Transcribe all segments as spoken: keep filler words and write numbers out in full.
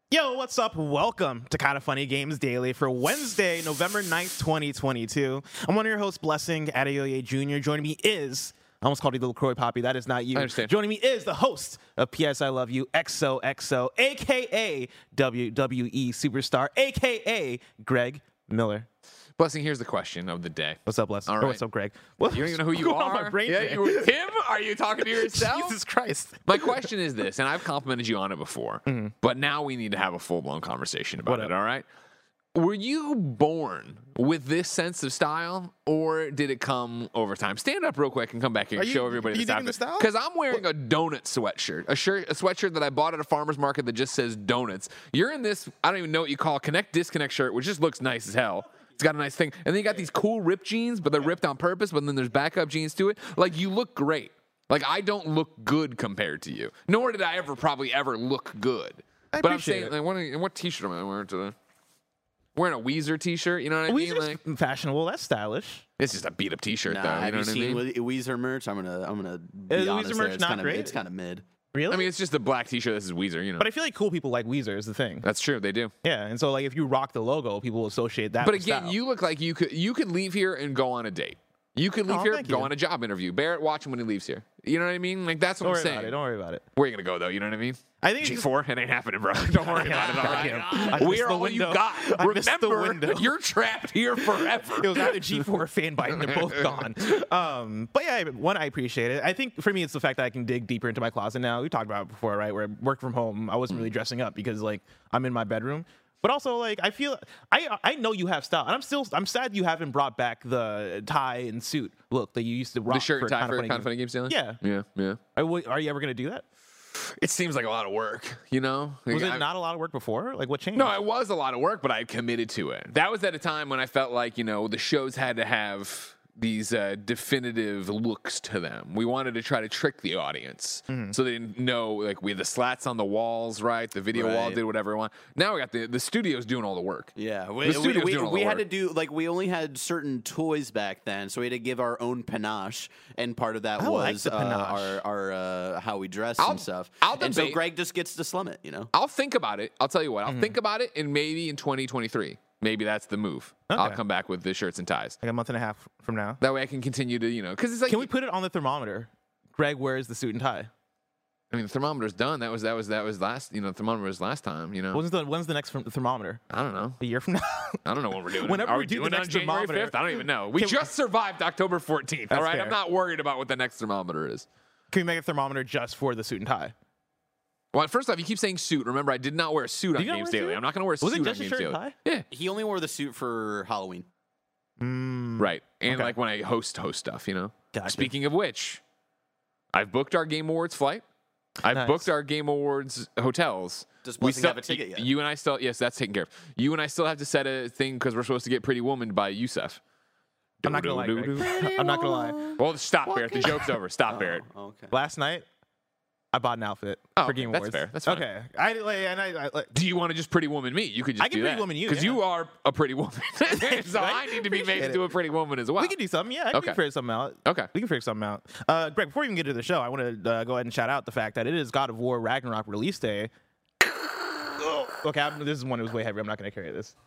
Yo, what's up? Welcome to Kind of Funny Games Daily for Wednesday, November ninth, twenty twenty-two. I'm one of your hosts, Blessing Adeoye Junior Joining me is, I almost called you Little Croy Poppy. That is not you. I understand. Joining me is the host of P S I Love You, X O X O, a k a. W W E Superstar, a k a. Greg Miller. Blessing, here's the question of the day. What's up, Les? All Or right. what's up, Greg? What? You don't even know who you What's going on are? with my brain yeah, today? you, Tim? Are you talking to yourself? Jesus Christ. My question is this, and I've complimented you on it before, Mm-hmm. but now we need to have a full-blown conversation about What it, up? all right? Were you born with this sense of style, or did it come over time? Stand up real quick and come back here Are and you- show everybody are you this digging the outfit. style? Because I'm wearing a donut sweatshirt, a shirt, a sweatshirt that I bought at a farmer's market that just says donuts. You're in this, I don't even know what you call a Connect Disconnect shirt, which just looks nice as hell. It's got a nice thing. And then you got these cool ripped jeans, but they're ripped on purpose, but then there's backup jeans to it. Like, you look great. Like, I don't look good compared to you. Nor did I ever probably ever look good. I but I'm appreciate saying, it. like, what, what t-shirt am I wearing today? Wearing a Weezer t-shirt, you know what I mean? Weezer's Like, fashionable. That's stylish. it's just a beat up t-shirt, Nah, though. You have know you what I seen mean? Wee- Weezer merch? I'm gonna, I'm gonna be Is the honest Weezer there. merch It's not kind of, great? it's kind of mid. Really? I mean, it's just a black t-shirt. This is Weezer, you know. but I feel like cool people like Weezer is the thing. That's true. They do. Yeah, and so like if you rock the logo, people will associate that. But with again, style. you look like you could you could leave here and go on a date. You could leave Oh, here, thank go you. on a job interview. Barrett, watch him when he leaves here. You know what I mean? Like, that's what Don't I'm worry saying. about it. Don't worry about it. Where are you gonna go though? You know what I mean? I think it's G just- four, it ain't happening, bro. Don't worry about it. All Goddamn. I right? missed We're the all you window. got. I missed the Remember, window. you're trapped here forever. It was either G four or fan bite, and they're both gone. Um, but yeah, one, I appreciate it. I think for me, it's the fact that I can dig deeper into my closet now. We talked about it before, right? Where I work from home, I wasn't really dressing up because like I'm in my bedroom. But also, like, I feel I I know you have style, and I'm still I'm sad you haven't brought back the tie and suit look that you used to rock. The shirt for and tie Kinda for Funny kind of Games. funny games dealing? Yeah. Yeah, yeah. Are, we- are you ever gonna do that? It seems like a lot of work, you know? Was Like, it I- not a lot of work before? Like, what changed? No, it was a lot of work, but I committed to it. That was at a time when I felt like, you know, the shows had to have these uh, definitive looks to them. We wanted to try to trick the audience. Mm-hmm. So they didn't know, like, we had the slats on the walls, right? The video wall Right. did whatever it wanted. Now we got the, the studio's doing all the work. Yeah, we, The studio's we, doing all we the had to work. do like we only had certain toys back then, so we had to give our own panache, and part of that I like was the uh, panache. our our uh, how we dress I'll- and stuff. I'll and so debate- Greg just gets to slum it, you know. I'll think about it. I'll tell you what. Mm-hmm. I'll think about it, and maybe in twenty twenty-three, maybe that's the move. I'll Okay. come back with the shirts and ties. Like a month and a half from now. That way I can continue to, you know, because it's like, Can we put it on the thermometer? Greg wears the suit and tie. I mean, the thermometer's done. That was, that was, that was last, you know, the thermometer was last time, you know. When's the when's the next therm- thermometer? I don't know. A year from now? I don't know what we're doing. Whenever Are we we do the doing it on next January thermometer- fifth? I don't even know. We Can we- just survived October fourteenth. All That's right, fair. I'm not worried about what the next thermometer is. Can we make a thermometer just for the suit and tie? Well, first off, you keep saying suit. Remember, I did not wear a suit on you not Games wear a Daily. suit? I'm not going to wear a Was it suit on just a Games shirt and Daily. tie? Yeah, He only wore the suit for Halloween. Mm, right. And Okay. like when I host host stuff, you know. Gotcha. Speaking of which, I've booked our Game Awards flight. I've Nice. booked our Game Awards hotels. Does We Blessing still- have a ticket yet? You and I still, yes, that's taken care of. You and I still have to set a thing because we're supposed to get Pretty Woman by Yusef. I'm not gonna lie, Greg. I'm not gonna lie. Well, stop, Barrett. The joke's over. Stop, Oh, Barrett. okay. Last night, I bought an outfit Oh, for okay, Game that's Awards. fair. That's fine. Okay. I like, and I, I like, Do you want to just Pretty Woman me? You could just I can do Pretty that. Woman you, because yeah. you are a pretty woman. so I need to be made Appreciate into it. a Pretty Woman as well. we can do something. Yeah, I Okay. can figure something out. Okay. We can figure something out. Uh, Greg, before we even get to the show, I want to uh, go ahead and shout out the fact that it is God of War Ragnarok release day. Okay, I'm, this is one that was way heavy. I'm not going to carry this.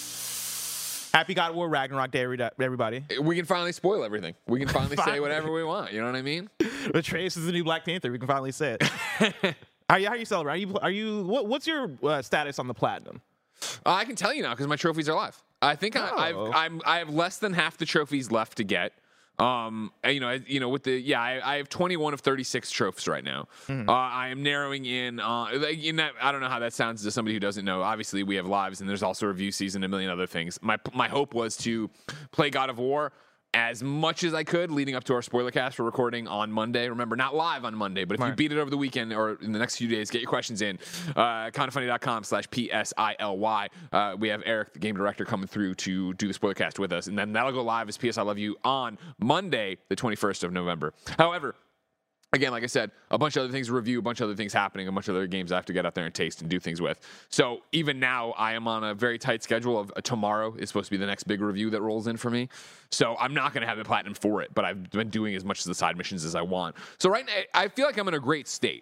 Happy God of War Ragnarok Day, every- everybody. We can finally spoil everything. We can finally say whatever we want. You know what I mean? The Trace is the new Black Panther. We can finally say it. How are you, how are you celebrating? Are you, are you what, what's your uh, status on the platinum? Uh, I can tell you now because my trophies are live. I think I, I've, Oh. I'm, I have less than half the trophies left to get. Um, and, you know, I, you know, with the yeah, I, I have twenty-one of thirty-six trophies right now. Mm-hmm. Uh, I am narrowing in. Uh, like, in that, I don't know how that sounds to somebody who doesn't know. Obviously, we have lives, and there's also review season, and a million other things. My my hope was to play God of War as much as I could leading up to our spoiler cast for recording on Monday. Remember, not live on Monday, but if you Right. beat it over the weekend or in the next few days, get your questions in. Uh, kindoffunny.com slash P S I L Y. Uh, we have Eric, the game director, coming through to do the spoiler cast with us. And then that'll go live as P S I Love You on Monday, the twenty-first of November. However, again, like I said, a bunch of other things to review, a bunch of other things happening, a bunch of other games I have to get out there and taste and do things with. So even now, I am on a very tight schedule of uh, tomorrow is supposed to be the next big review that rolls in for me. So I'm not going to have the platinum for it, but I've been doing as much of the side missions as I want. So right now, I feel like I'm in a great state.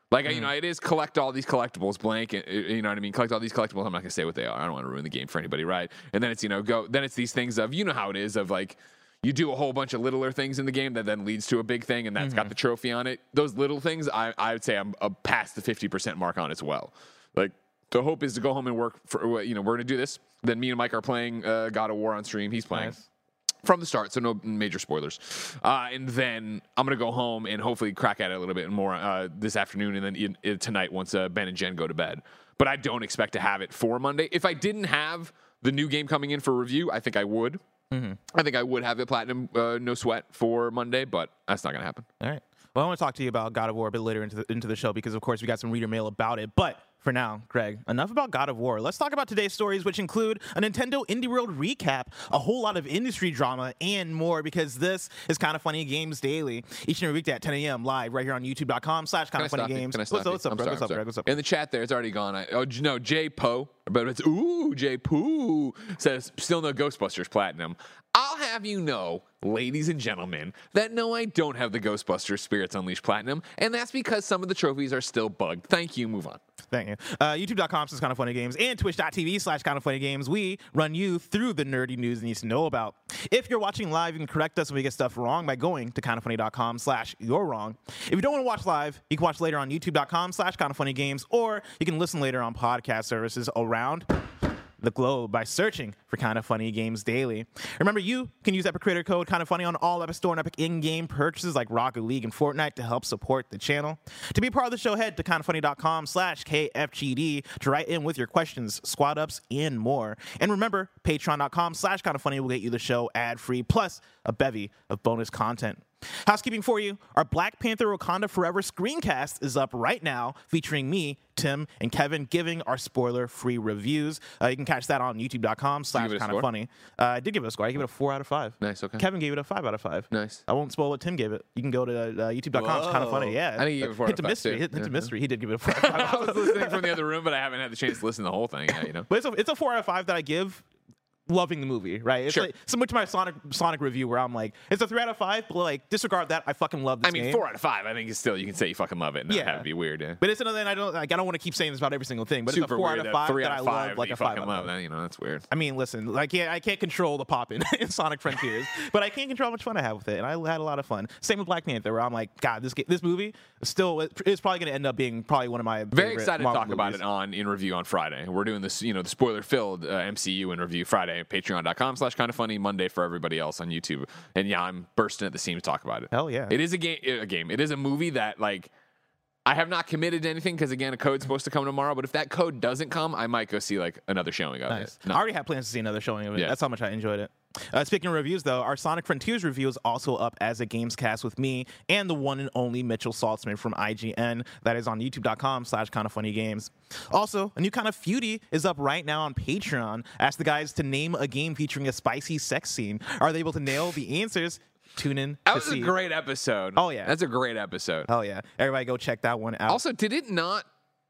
Like, mm. you know, it is collect all these collectibles blank. You know what I mean? Collect all these collectibles. I'm not going to say what they are. I don't want to ruin the game for anybody, right? And then it's, you know, go, then it's these things of, you know how it is of like, you do a whole bunch of littler things in the game that then leads to a big thing, and that's mm-hmm. got the trophy on it. Those little things, I, I would say I'm uh, past the fifty percent mark on as well. Like, the hope is to go home and work for, you know, we're going to do this. Then me and Mike are playing uh, God of War on stream. He's playing. Nice. From the start, so no major spoilers. Uh, and then I'm going to go home and hopefully crack at it a little bit more uh, this afternoon and then in, in tonight once uh, Ben and Jen go to bed. But I don't expect to have it for Monday. If I didn't have the new game coming in for review, I think I would. Mm-hmm. I think I would have it platinum, uh, no sweat for Monday, but that's not going to happen. All right. Well, I want to talk to you about God of War a bit later into the, into the show because, of course, we got some reader mail about it. But for now, Greg, enough about God of War. Let's talk about today's stories, which include a Nintendo Indie World recap, a whole lot of industry drama, and more, because this is Kind of Funny Games Daily. Each and every weekday at ten a.m. live right here on YouTube.com slash Kind of Funny Games. What's up, what's up, Greg? What's up, Greg? What's up? In the chat there, it's already gone. I, oh, no, Jay Poe, but it's, ooh, Jay Poo says, still no Ghostbusters Platinum. I'll have you know, ladies and gentlemen, that no, I don't have the Ghostbusters Spirits Unleashed Platinum, and that's because some of the trophies are still bugged. Thank you. Move on. Thank you. Uh, YouTube.com slash Kind of Funny Games and Twitch.tv slash Kind of Funny Games. We run you through the nerdy news you need to know about. If you're watching live, you can correct us when we get stuff wrong by going to kindoffunny.com slash you're wrong. If you don't want to watch live, you can watch later on YouTube.com slash Kind of Funny Games, or you can listen later on podcast services around the globe by searching for Kind of Funny Games Daily. Remember, you can use Epic Creator Code Kind of Funny on all Epic Store and Epic in-game purchases like Rocket League and Fortnite to help support the channel. To be part of the show, head to kindoffunny.com slash KFGD to write in with your questions, squad ups, and more. And remember, patreon.com slash Kind of Funny will get you the show ad-free, plus a bevy of bonus content. Housekeeping for you, our Black Panther Wakanda Forever screencast is up right now, featuring me, Tim, and Kevin giving our spoiler-free reviews. Uh, you can catch that on youtube.com slash kind of funny. Uh, I did give it a score. I gave it a four out of five. Nice, okay. Kevin gave it a five out of five. Nice. I won't spoil what Tim gave it. You can go to uh, youtube.com. It's kind of funny. Yeah. I think he gave it a four hint out of five, mystery. too. Hint, yeah. hint mystery. He did give it a four out of five. I was listening from the other room, but I haven't had the chance to listen to the whole thing yet, you know? But it's a, it's a four out of five that I give loving the movie, right? It's sure. like similar to my Sonic Sonic review where I'm like, it's a three out of five, but like disregard that. I fucking love this I mean, game. four out of five. I think it's still you can say you fucking love it. And yeah, that would be weird. Yeah. But it's another thing I don't like. I don't want to keep saying this about every single thing, but Super it's a four weird out of five three that out I of five love, like you a five fucking out of love. five. That, you know, that's weird. I mean, listen, like yeah, I can't control the popping in Sonic Frontiers, but I can control how much fun I have with it, and I had a lot of fun. Same with Black Panther, where I'm like, God, this this movie still is probably going to end up being probably one of my very excited to talk movies. about it on in review on Friday. We're doing this, you know, the spoiler filled uh, M C U in review Friday. Patreon.com slash kind of funny. Monday for everybody else on YouTube. And yeah, I'm bursting at the seams to talk about it. Hell yeah. It is a game. A game. It is a movie that like I have not committed to anything because again, a code's supposed to come tomorrow. But if that code doesn't come, I might go see like another showing of nice. it. No. I already have plans to see another showing of it. Yeah. That's how much I enjoyed it. Uh, speaking of reviews, though, our Sonic Frontiers review is also up as a Gamescast with me and the one and only Mitchell Saltzman from I G N. That is on youtube.com slash kind of funny games. Also, a new Kind of Feudy is up right now on Patreon. Ask the guys to name a game featuring a spicy sex scene. Are they able to nail the answers? Tune in. That to was see. a great episode. Oh, yeah. That's a great episode. Oh, yeah. Everybody go check that one out. Also, did it not,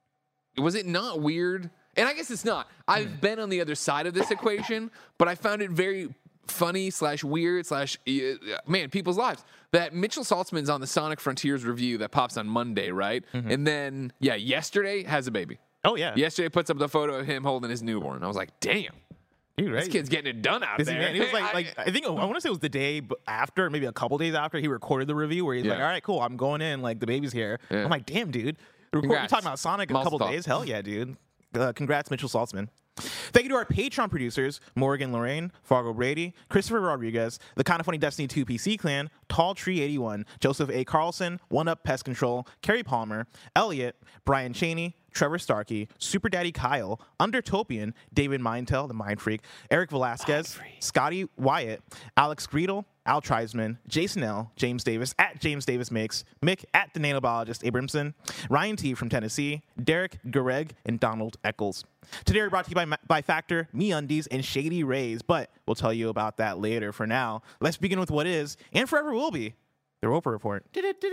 was it not weird? And I guess it's not. I've been on the other side of this equation, but I found it very funny slash weird slash, uh, man, people's lives. That Mitchell Saltzman's on the Sonic Frontiers review that pops on Monday, right? Mm-hmm. And then, yeah, yesterday has a baby. Oh, yeah. Yesterday puts up the photo of him holding his newborn. I was like, damn. Dude, right? This kid's getting it done out Busy there. Man. He was like, like I think I want to say it was the day after, maybe a couple days after he recorded the review, where he's yeah. like, "All right, cool, I'm going in. Like the baby's here." Yeah. I'm like, "Damn, dude, record, you're talking about Sonic in a couple Mazel tov. days? Hell yeah, dude! Uh, congrats, Mitchell Saltzman." Thank you to our Patreon producers, Morgan Lorraine, Fargo Brady, Christopher Rodriguez, the Kind of Funny Destiny two P C Clan, Tall Tree eighty-one, Joseph A. Carlson, One Up Pest Control, Kerry Palmer, Elliot, Brian Cheney, Trevor Starkey, Super Daddy Kyle, Undertopian, David Mindtell, the Mind Freak, Eric Velasquez, Scotty Wyatt, Alex Greedle, Al Treisman, Jason L, James Davis, at James Davis Makes, Mick, at the Nanobiologist Abramson, Ryan T from Tennessee, Derek Gareg, and Donald Eccles. Today we're brought to you by, by Factor, MeUndies, and Shady Rays, but we'll tell you about that later. For now, let's begin with what is, and forever will be, the Roper Report.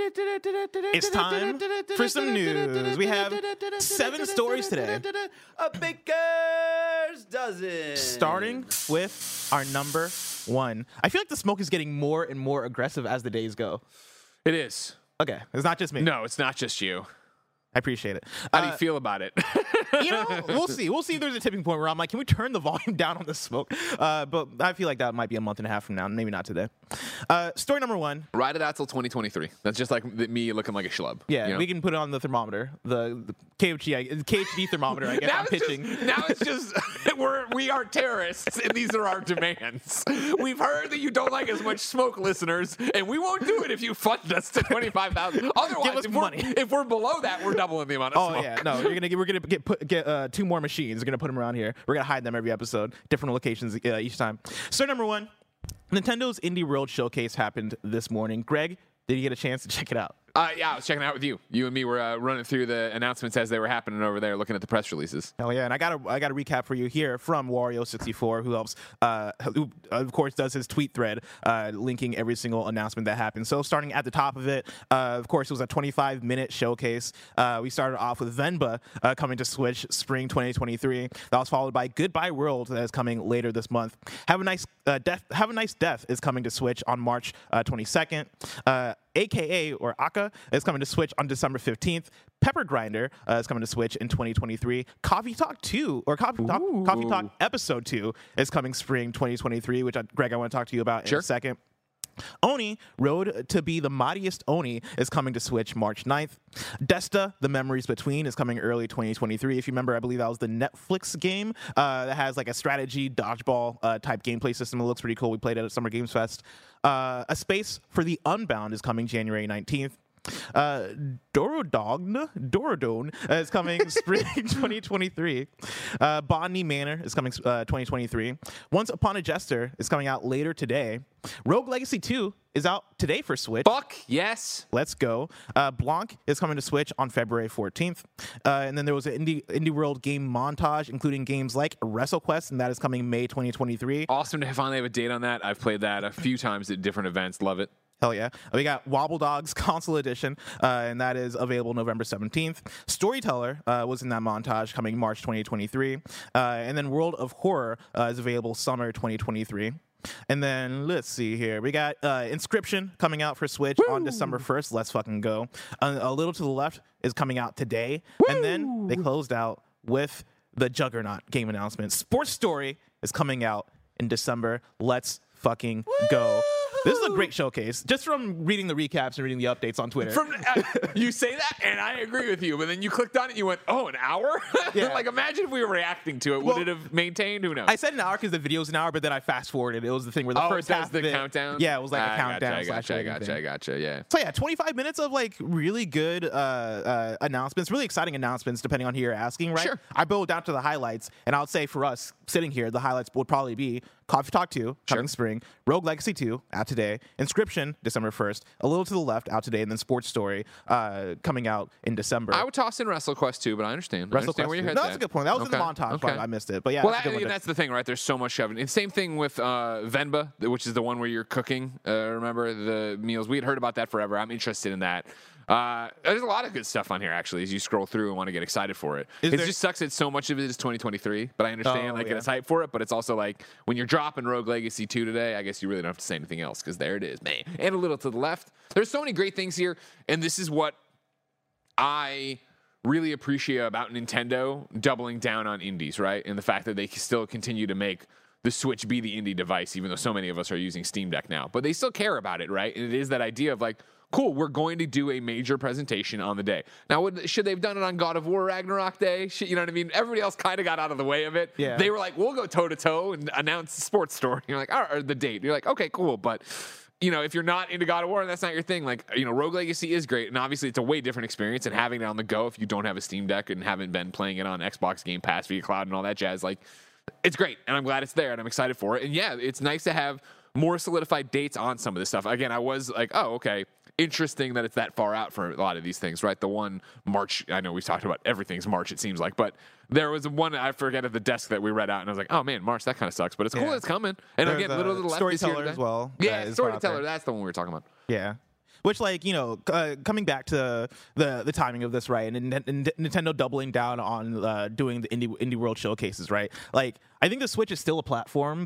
It's time for some news. We have seven stories today. A baker's dozen. Starting with our number one. I feel like the smoke is getting more and more aggressive as the days go. It is. Okay, it's not just me. No, it's not just you. I appreciate it. How do Uh, you feel about it? you know, we'll see. We'll see if there's a tipping point where I'm like, can we turn the volume down on the smoke? Uh, but I feel like that might be a month and a half from now. Maybe not today. Uh, story number one. Ride it out till twenty twenty-three. That's just like th- me looking like a schlub. Yeah, you know? we can put it on the thermometer, the, the K H D, I- K H D thermometer. I guess Now I'm it's, pitching. just, now it's just we're we are terrorists, and these are our demands. We've heard that you don't like as much smoke, listeners, and we won't do it if you fund us to twenty-five thousand. Otherwise, Give us if money. We're, if we're below that, we're doubling the amount of Oh smoke. yeah, no, you're gonna get, we're gonna get put, get uh, two more machines. We're gonna put them around here. We're gonna hide them every episode, different locations uh, each time. Story number one: Nintendo's Indie World Showcase happened this morning. Greg, did you get a chance to check it out? Uh, yeah, I was checking it out with you. You and me were uh, running through the announcements as they were happening over there, looking at the press releases. Hell yeah, and I got a I got a recap for you here from Wario sixty-four, who helps, uh, who of course does his tweet thread, uh, linking every single announcement that happened. So starting at the top of it, uh, of course, it was a twenty-five minute showcase. Uh, we started off with Venba uh, coming to Switch spring twenty twenty-three. That was followed by Goodbye World that is coming later this month. Have a nice uh, death. Have a nice death is coming to Switch on March uh, twenty-second. Uh, A K A or Aka is coming to Switch on December fifteenth. Pepper Grinder uh, is coming to Switch in twenty twenty-three. Coffee Talk two or Coffee Talk, Coffee Talk Episode two is coming spring twenty twenty-three, which I, Greg, I want to talk to you about Sure. in a second. Oni, Road to be the Mightiest Oni, is coming to Switch March ninth. Desta, The Memories Between, is coming early twenty twenty-three. If you remember, I believe that was the Netflix game uh, that has like a strategy dodgeball uh, type gameplay system. It looks pretty cool. We played it at Summer Games Fest. Uh, A Space for the Unbound is coming January nineteenth. Uh, Dorodogn, Dorodone uh, is coming spring twenty twenty-three. Uh, Botany Manor is coming uh, twenty twenty-three. Once Upon a Jester is coming out later today. Rogue Legacy two is out today for Switch. Fuck yes. Let's go. Uh, Blanc is coming to Switch on February fourteenth. Uh, and then there was an Indie, Indie World game montage, including games like WrestleQuest, and that is coming May twenty twenty-three. Awesome to finally have a date on that. I've played that a few times at different events. Love it. Hell yeah. We got Wobble Dogs Console Edition, uh, and that is available November seventeenth. Storyteller uh, was in that montage coming March twenty twenty-three. Uh, and then World of Horror uh, is available summer twenty twenty-three. And then let's see here. We got uh, Inscription coming out for Switch Woo! on December first. Let's fucking go. Uh, a Little to the Left is coming out today. Woo! And then they closed out with the Juggernaut game announcement. Sports Story is coming out in December. Let's fucking go. This is a great showcase. Just from reading the recaps and reading the updates on Twitter. From uh, you say that, and I agree with you. But then you clicked on it, and you went, "Oh, an hour!" Yeah. Like, imagine if we were reacting to it. Well, Would it have maintained? Who knows? I said an hour because the video's an hour, but then I fast forwarded. It was the thing where the oh, first it half does the of it, countdown. Yeah, it was like a I countdown. Gotcha, I slash gotcha. I rating gotcha. thing. I gotcha. Yeah. So yeah, twenty-five minutes of like really good uh, uh, announcements, really exciting announcements, depending on who you're asking, right? Sure. I boiled down to the highlights, and I would say for us sitting here, the highlights would probably be Coffee Talk two coming Sure. spring, Rogue Legacy two out today, Inscription December first, A Little to the Left out today, and then Sports Story uh, coming out in December. I would toss in WrestleQuest too, but I understand. I understand WrestleQuest where your two. head's No, that's at. a good point. That was in the Okay. montage Okay. part. I missed it, but yeah, Well, that's a that, good one and to- that's the thing, right? There's so much shoving. And same thing with uh, Venba, which is the one where you're cooking. Uh, remember the meals? We had heard about that forever. I'm interested in that. Uh, there's a lot of good stuff on here, actually, as you scroll through and want to get excited for it. Is It there- just sucks that so much of it is twenty twenty-three, but I understand, Oh, like, yeah. it's hype for it, but it's also like, when you're dropping Rogue Legacy two today, I guess you really don't have to say anything else, because there it is, man. And a little to the left. There's so many great things here, and this is what I really appreciate about Nintendo doubling down on indies, right? And the fact that they still continue to make the Switch be the indie device, even though so many of us are using Steam Deck now. But they still care about it, right? And it is that idea of like, cool, we're going to do a major presentation on the day. Now, would, should they have done it on God of War Ragnarok Day? Should, you know what I mean? Everybody else kind of got out of the way of it. Yeah. They were like, we'll go toe-to-toe and announce the sports story. You're like, all right, or the date. You're like, okay, cool, but... You know, if you're not into God of War and that's not your thing, like, you know, Rogue Legacy is great. And obviously, it's a way different experience. And having it on the go, if you don't have a Steam Deck and haven't been playing it on Xbox Game Pass via cloud and all that jazz, like, it's great. And I'm glad it's there and I'm excited for it. And yeah, it's nice to have more solidified dates on some of this stuff. Again, I was like, oh, okay. Interesting that it's that far out for a lot of these things, right? The one March, I know we've talked about everything's March, it seems like, but there was one, I forget at the desk that we read out, and I was like, oh man, March, that kind of sucks, but it's cool Yeah. it's coming. And There's again, a little to the left this year Storyteller today. as well, Yeah, that is brought up Storyteller, there. that's the one we were talking about. Yeah. Which, like, you know, uh, coming back to the the timing of this, right, and, and, and Nintendo doubling down on uh, doing the indie indie world showcases, right? Like, I think the Switch is still a platform that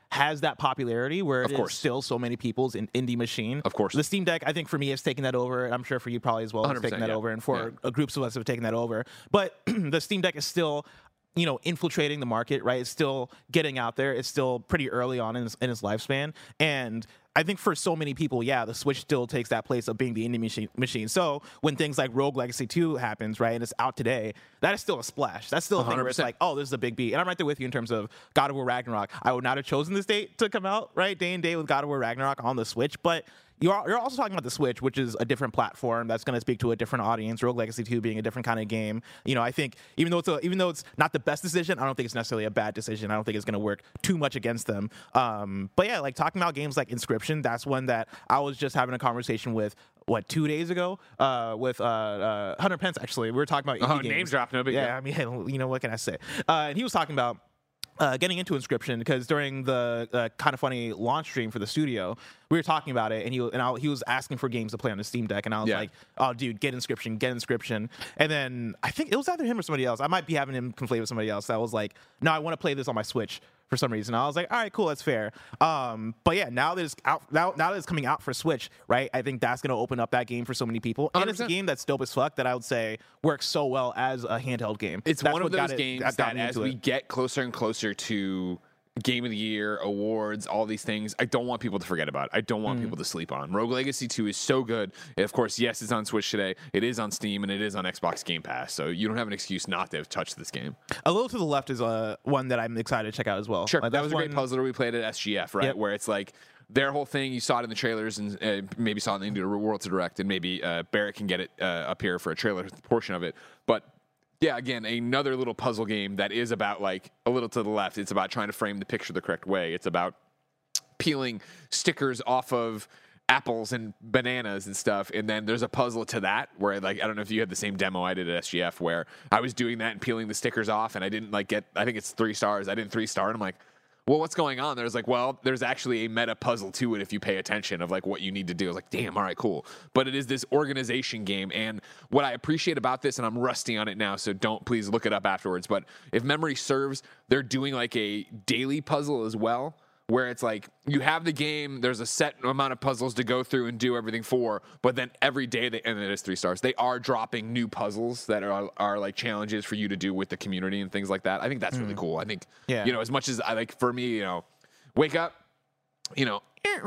has that popularity where Of it course. is still so many people's in indie machine. Of course. The Steam Deck, I think for me, has taken that over. I'm sure for you probably as well, has taken that yeah. over, and for Yeah. uh, groups of us have taken that over. But the Steam Deck is still, you know, infiltrating the market, right? It's still getting out there. It's still pretty early on in its, in its lifespan. And I think for so many people, yeah, the Switch still takes that place of being the indie machine. machine. So when things like Rogue Legacy two happens, right, and it's out today, that is still a splash. That's still a thing where it's one hundred percent. like, oh, this is a big beat. And I'm right there with you in terms of God of War Ragnarok. I would not have chosen this date to come out, right, day and day with God of War Ragnarok on the Switch, but You're, you're also talking about the Switch, which is a different platform that's going to speak to a different audience. Rogue Legacy two being a different kind of game. You know, I think even though it's a, even though it's not the best decision, I don't think it's necessarily a bad decision. I don't think it's going to work too much against them. Um, but yeah, like talking about games like Inscription, that's one that I was just having a conversation with. What, two days ago uh, with uh, uh, Hunter Pence, actually. We were talking about indie Oh, games. name drop, no big Yeah, deal. I mean, you know, what can I say? Uh, and he was talking about Uh, getting into Inscription because during the uh, Kind of Funny launch stream for the studio, we were talking about it, and he and I, he was asking for games to play on the Steam Deck, and I was Yeah. like, "Oh, dude, get Inscription, get Inscription." And then I think it was either him or somebody else. I might be having him conflate with somebody else. That was like, "No, I want to play this on my Switch." For some reason, I was like, "All right, cool, that's fair." Um, but yeah, now that it's out, now, now that it's coming out for Switch, right? I think that's going to open up that game for so many people, and it's a one hundred percent. game that's dope as fuck. That I would say works so well as a handheld game. It's That's one of what got those it- games got that me as into we it. get closer and closer to Game of the Year, awards, all these things, I don't want people to forget about. I don't want Mm. people to sleep on. Rogue Legacy two is so good. And of course, yes, it's on Switch today. It is on Steam, and it is on Xbox Game Pass. So you don't have an excuse not to have touched this game. A Little to the Left is uh, one that I'm excited to check out as well. Sure, Like, that that's was a great one- puzzler we played at S G F, right? Yep. Where it's like their whole thing. You saw it in the trailers, and uh, maybe saw it in the Indie World to Direct, and maybe uh, Barrett can get it uh, up here for a trailer portion of it. But yeah, again, another little puzzle game that is about like a little to the left. It's about trying to frame the picture the correct way. It's about peeling stickers off of apples and bananas and stuff, and then there's a puzzle to that where, like, I don't know if you had the same demo I did at S G F where I was doing that and peeling the stickers off, and I didn't like get, I think it's three stars. I didn't three star, and I'm like, well, what's going on? There's like, well, there's actually a meta puzzle to it if you pay attention of like what you need to do. I was like, damn, all right, cool. But it is this organization game, and what I appreciate about this, and I'm rusty on it now, so don't please look it up afterwards. But if memory serves, they're doing like a daily puzzle as well, where it's like you have the game, there's a set amount of puzzles to go through and do everything for, but then every day, they, and it is three stars, they are dropping new puzzles that are, are like challenges for you to do with the community and things like that. I think that's really cool. I think, Yeah. you know, as much as I like, for me, you know, wake up, you know,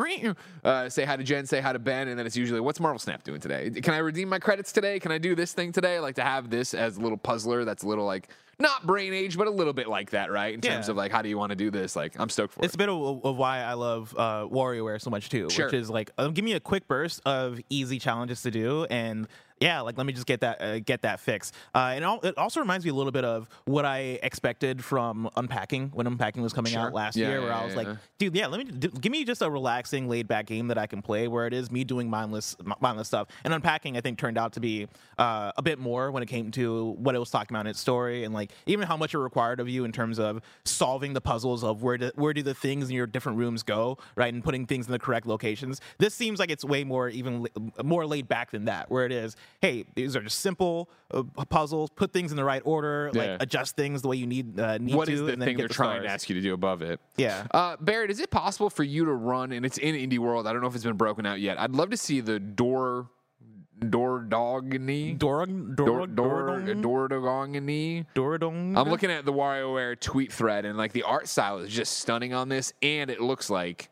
uh, say hi to Jen, say hi to Ben, and then it's usually, what's Marvel Snap doing today? Can I redeem my credits today? Can I do this thing today? I like to have this as a little puzzler that's a little like, not brain age, but a little bit like that, right? In terms Yeah. of like, how do you want to do this? Like, I'm stoked for It's it. a bit of, of why I love uh, WarioWare so much too, Sure. which is like, uh, give me a quick burst of easy challenges to do, and yeah, like let me just get that uh, get that fix. Uh, and al- it also reminds me a little bit of what I expected from Unpacking when Unpacking was coming Sure. out last Yeah, year, where yeah, I was yeah, like, yeah. dude, yeah, let me d- give me just a relaxing, laid back game that I can play, where it is me doing mindless m- mindless stuff. And Unpacking, I think, turned out to be uh, a bit more when it came to what it was talking about in its story, and like even how much it required of you in terms of solving the puzzles of where do, where do the things in your different rooms go, right, and putting things in the correct locations. This seems like it's way more even la- more laid back than that, where it is, hey, these are just simple uh, puzzles, put things in the right order, Yeah. like adjust things the way you need uh, need What to, is the and then thing get they're the trying stars. to ask you to do above it? Yeah. Uh, Barrett, is it possible for you to run, and it's in Indie World, I don't know if it's been broken out yet. I'd love to see the door, door dogany. Dorog, Door, Dorog, door, Dorodong? door, dogany. Dorodong? I'm looking at the WarioWare tweet thread, and like the art style is just stunning on this, and it looks like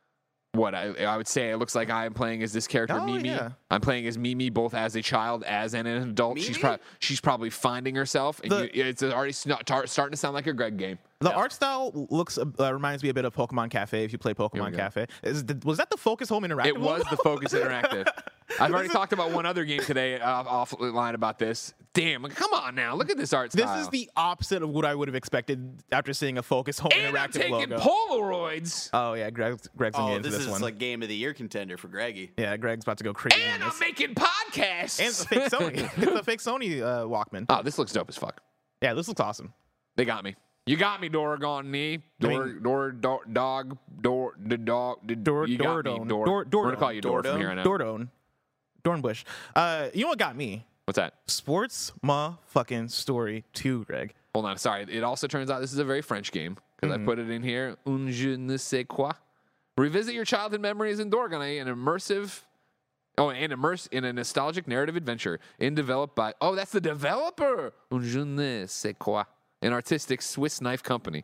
what I, I would say. It looks like I'm playing as this character, Oh, Mimi. yeah. I'm playing as Mimi, both as a child, as an adult. She's Mimi? probably she's probably finding herself, and The- you, it's already sn- tar- starting to sound like a Greg game. The art style looks uh, reminds me a bit of Pokemon Cafe. If you play Pokemon go. Cafe, Is the, was that the Focus Home Interactive? It was one? the Focus Interactive. I've already talked about one other game today uh, offline about this. Damn, come on now. Look at this art This style. is the opposite of what I would have expected after seeing a Focus Home and I'm Interactive taking logo. Polaroids. Oh yeah, Greg's, Greg's gonna Oh, get into this, this, is one. like game of the year contender for Greggy. Yeah, Greg's about to go crazy. And on I'm this. making podcasts. And it's a fake Sony. It's a fake Sony uh, Walkman. Oh, this looks dope as fuck. Yeah, this looks awesome. They got me. You got me, Doragon knee. Door, mean- door, door, dog, door, the dog, the Dor- You got me, Dordone. Dor. Dor- We're gonna Dordone. call you Dor from Dordone. here on out. Dordone, Dornbush. Uh, you know what got me? What's that? Sports Ma fucking Story two, Greg. Hold on. Sorry. It also turns out this is a very French game. because I put it in here. Un je ne sais quoi. Revisit your childhood memories in Dorgane, an immersive, oh, and immerse in a nostalgic narrative adventure, in developed by, oh, that's the developer. Un je ne sais quoi, an artistic Swiss knife company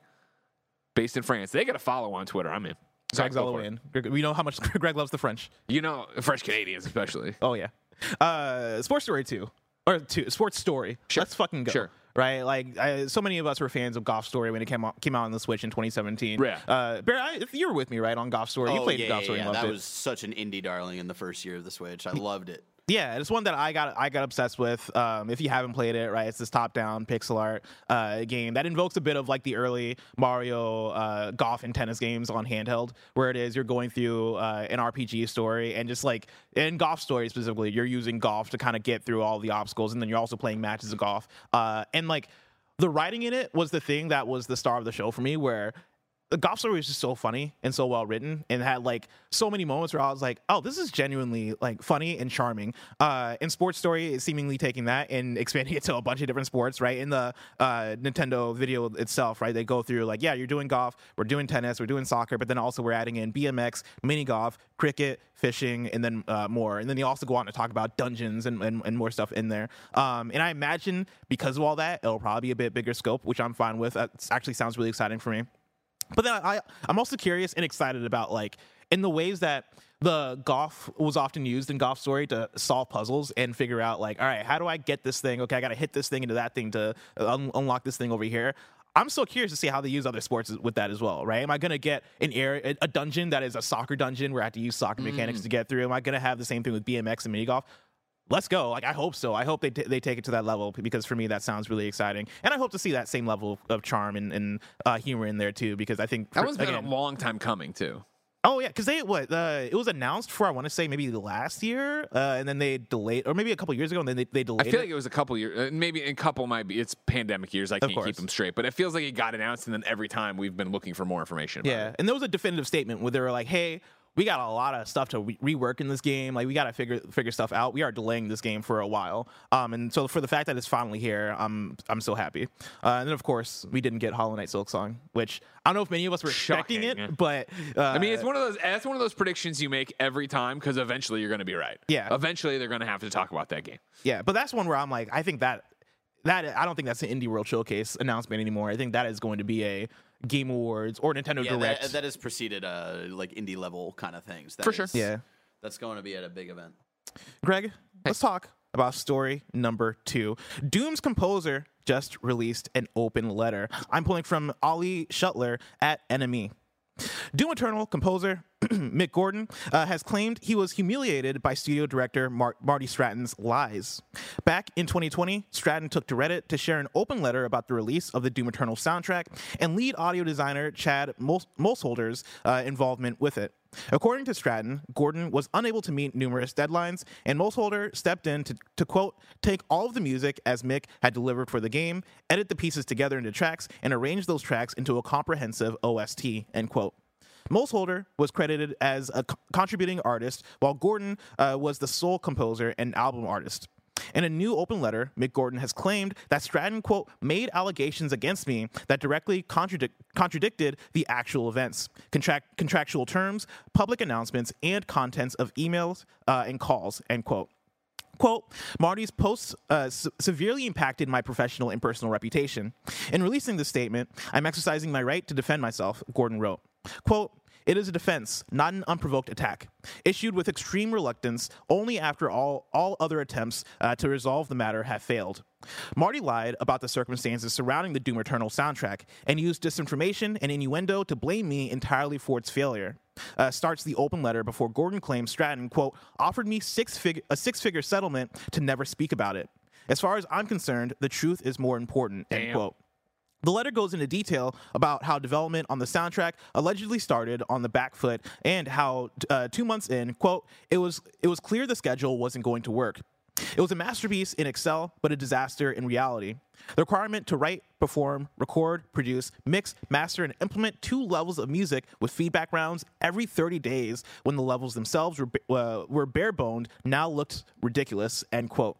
based in France. They got a follow on Twitter. I'm in. Greg's all the way in. We know how much Greg loves the French. You know, French Canadians especially. Oh yeah. Uh, Sports Story two or two Sports Story. Sure. Let's fucking go. Sure. Right, like I, so many of us were fans of Golf Story when it came out came out on the Switch in twenty seventeen. Yeah. Uh, Bear, I, you were with me, right, on Golf Story. You Oh, played yeah, Golf yeah, Story yeah. and loved That it. was such an indie darling in the first year of the Switch. I loved it. Yeah, it's one that I got I got obsessed with. Um, if you haven't played it, right, it's this top-down pixel art uh, game that invokes a bit of like the early Mario uh, golf and tennis games on handheld, where it is you're going through uh, an R P G story and just like in Golf Story specifically, you're using golf to kind of get through all the obstacles, and then you're also playing matches of golf. Uh, and like the writing in it was the thing that was the star of the show for me, where the Golf Story was just so funny and so well written and had like so many moments where I was like, oh, this is genuinely like funny and charming. Uh, and Sports Story is seemingly taking that and expanding it to a bunch of different sports, right? In the uh, Nintendo video itself, right? They go through like, yeah, you're doing golf, we're doing tennis, we're doing soccer, but then also we're adding in B M X, mini golf, cricket, fishing, and then uh, more. And then they also go on to talk about dungeons and, and, and more stuff in there. Um, and I imagine because of all that, it'll probably be a bit bigger scope, which I'm fine with. That actually sounds really exciting for me. But then I, I'm also curious and excited about like in the ways that the golf was often used in Golf Story to solve puzzles and figure out like, all right, how do I get this thing? Okay, I got to hit this thing into that thing to un- unlock this thing over here. I'm so curious to see how they use other sports with that as well, right? Am I going to get an area, a dungeon that is a soccer dungeon where I have to use soccer mechanics Mm. to get through? Am I going to have the same thing with B M X and mini golf? Let's go. Like, I hope so. I hope they t- they take it to that level because for me, that sounds really exciting. And I hope to see that same level of charm and, and uh, humor in there too, because I think That for- one's been again, a long time coming too. oh yeah, because they what uh, it was announced for I want to say maybe last year, uh, and then they delayed, or maybe a couple years ago, and then they, they I delayed. feel it. like it was a couple years, uh, maybe a couple might be. It's pandemic years. I can't course. keep them straight, but it feels like it got announced, and then every time we've been looking for more information. About Yeah, it. and there was a definitive statement where they were like, "Hey, we got a lot of stuff to re- rework in this game. Like, we got to figure figure stuff out. We are delaying this game for a while. Um, and so for the fact that it's finally here, I'm I'm so happy. Uh, and then of course we didn't get Hollow Knight Silksong, which I don't know if many of us were expecting Shocking. it, but uh, I mean, it's one of those. That's one of those predictions you make every time because eventually you're going to be right. Yeah. Eventually they're going to have to talk about that game. yeah, but that's one where I'm like, I think that that I don't think that's an Indie World Showcase announcement anymore. I think that is going to be a Game Awards or Nintendo Yeah, Direct. that, that has preceded uh, like indie level kind of things. That For sure. is- Yeah. That's going to be at a big event. Greg, let's talk about story number two. Doom's composer just released an open letter. I'm pulling from Ollie Shuttler at Enemy. Doom Eternal composer Mick Gordon uh, has claimed he was humiliated by studio director Mar- Marty Stratton's lies. Back in twenty twenty, Stratton took to Reddit to share an open letter about the release of the Doom Eternal soundtrack and lead audio designer Chad Mos- Mosholder's uh, involvement with it. According to Stratton, Gordon was unable to meet numerous deadlines, and Mosholder stepped in to, to, quote, take all of the music as Mick had delivered for the game, edit the pieces together into tracks, and arrange those tracks into a comprehensive O S T, end quote. Mosholder was credited as a co- contributing artist, while Gordon uh, was the sole composer and album artist. In a new open letter, Mick Gordon has claimed that Stratton, quote, made allegations against me that directly contradic- contradicted the actual events, contract- contractual terms, public announcements, and contents of emails uh, and calls, end quote. Quote, Marty's posts uh, se- severely impacted my professional and personal reputation. In releasing this statement, I'm exercising my right to defend myself, Gordon wrote. Quote, it is a defense, not an unprovoked attack, issued with extreme reluctance only after all, all other attempts uh, to resolve the matter have failed. Marty lied about the circumstances surrounding the Doom Eternal soundtrack and used disinformation and innuendo to blame me entirely for its failure. Uh, starts the open letter before Gordon claims Stratton, quote, offered me six fig- a six-figure settlement to never speak about it. As far as I'm concerned, the truth is more important, end Damn. quote. The letter goes into detail about how development on the soundtrack allegedly started on the back foot and how uh, two months in, quote, it was it was clear the schedule wasn't going to work. It was a masterpiece in Excel, but a disaster in reality. The requirement to write, perform, record, produce, mix, master, and implement two levels of music with feedback rounds every thirty days when the levels themselves were, uh, were bare-boned now looked ridiculous, end quote.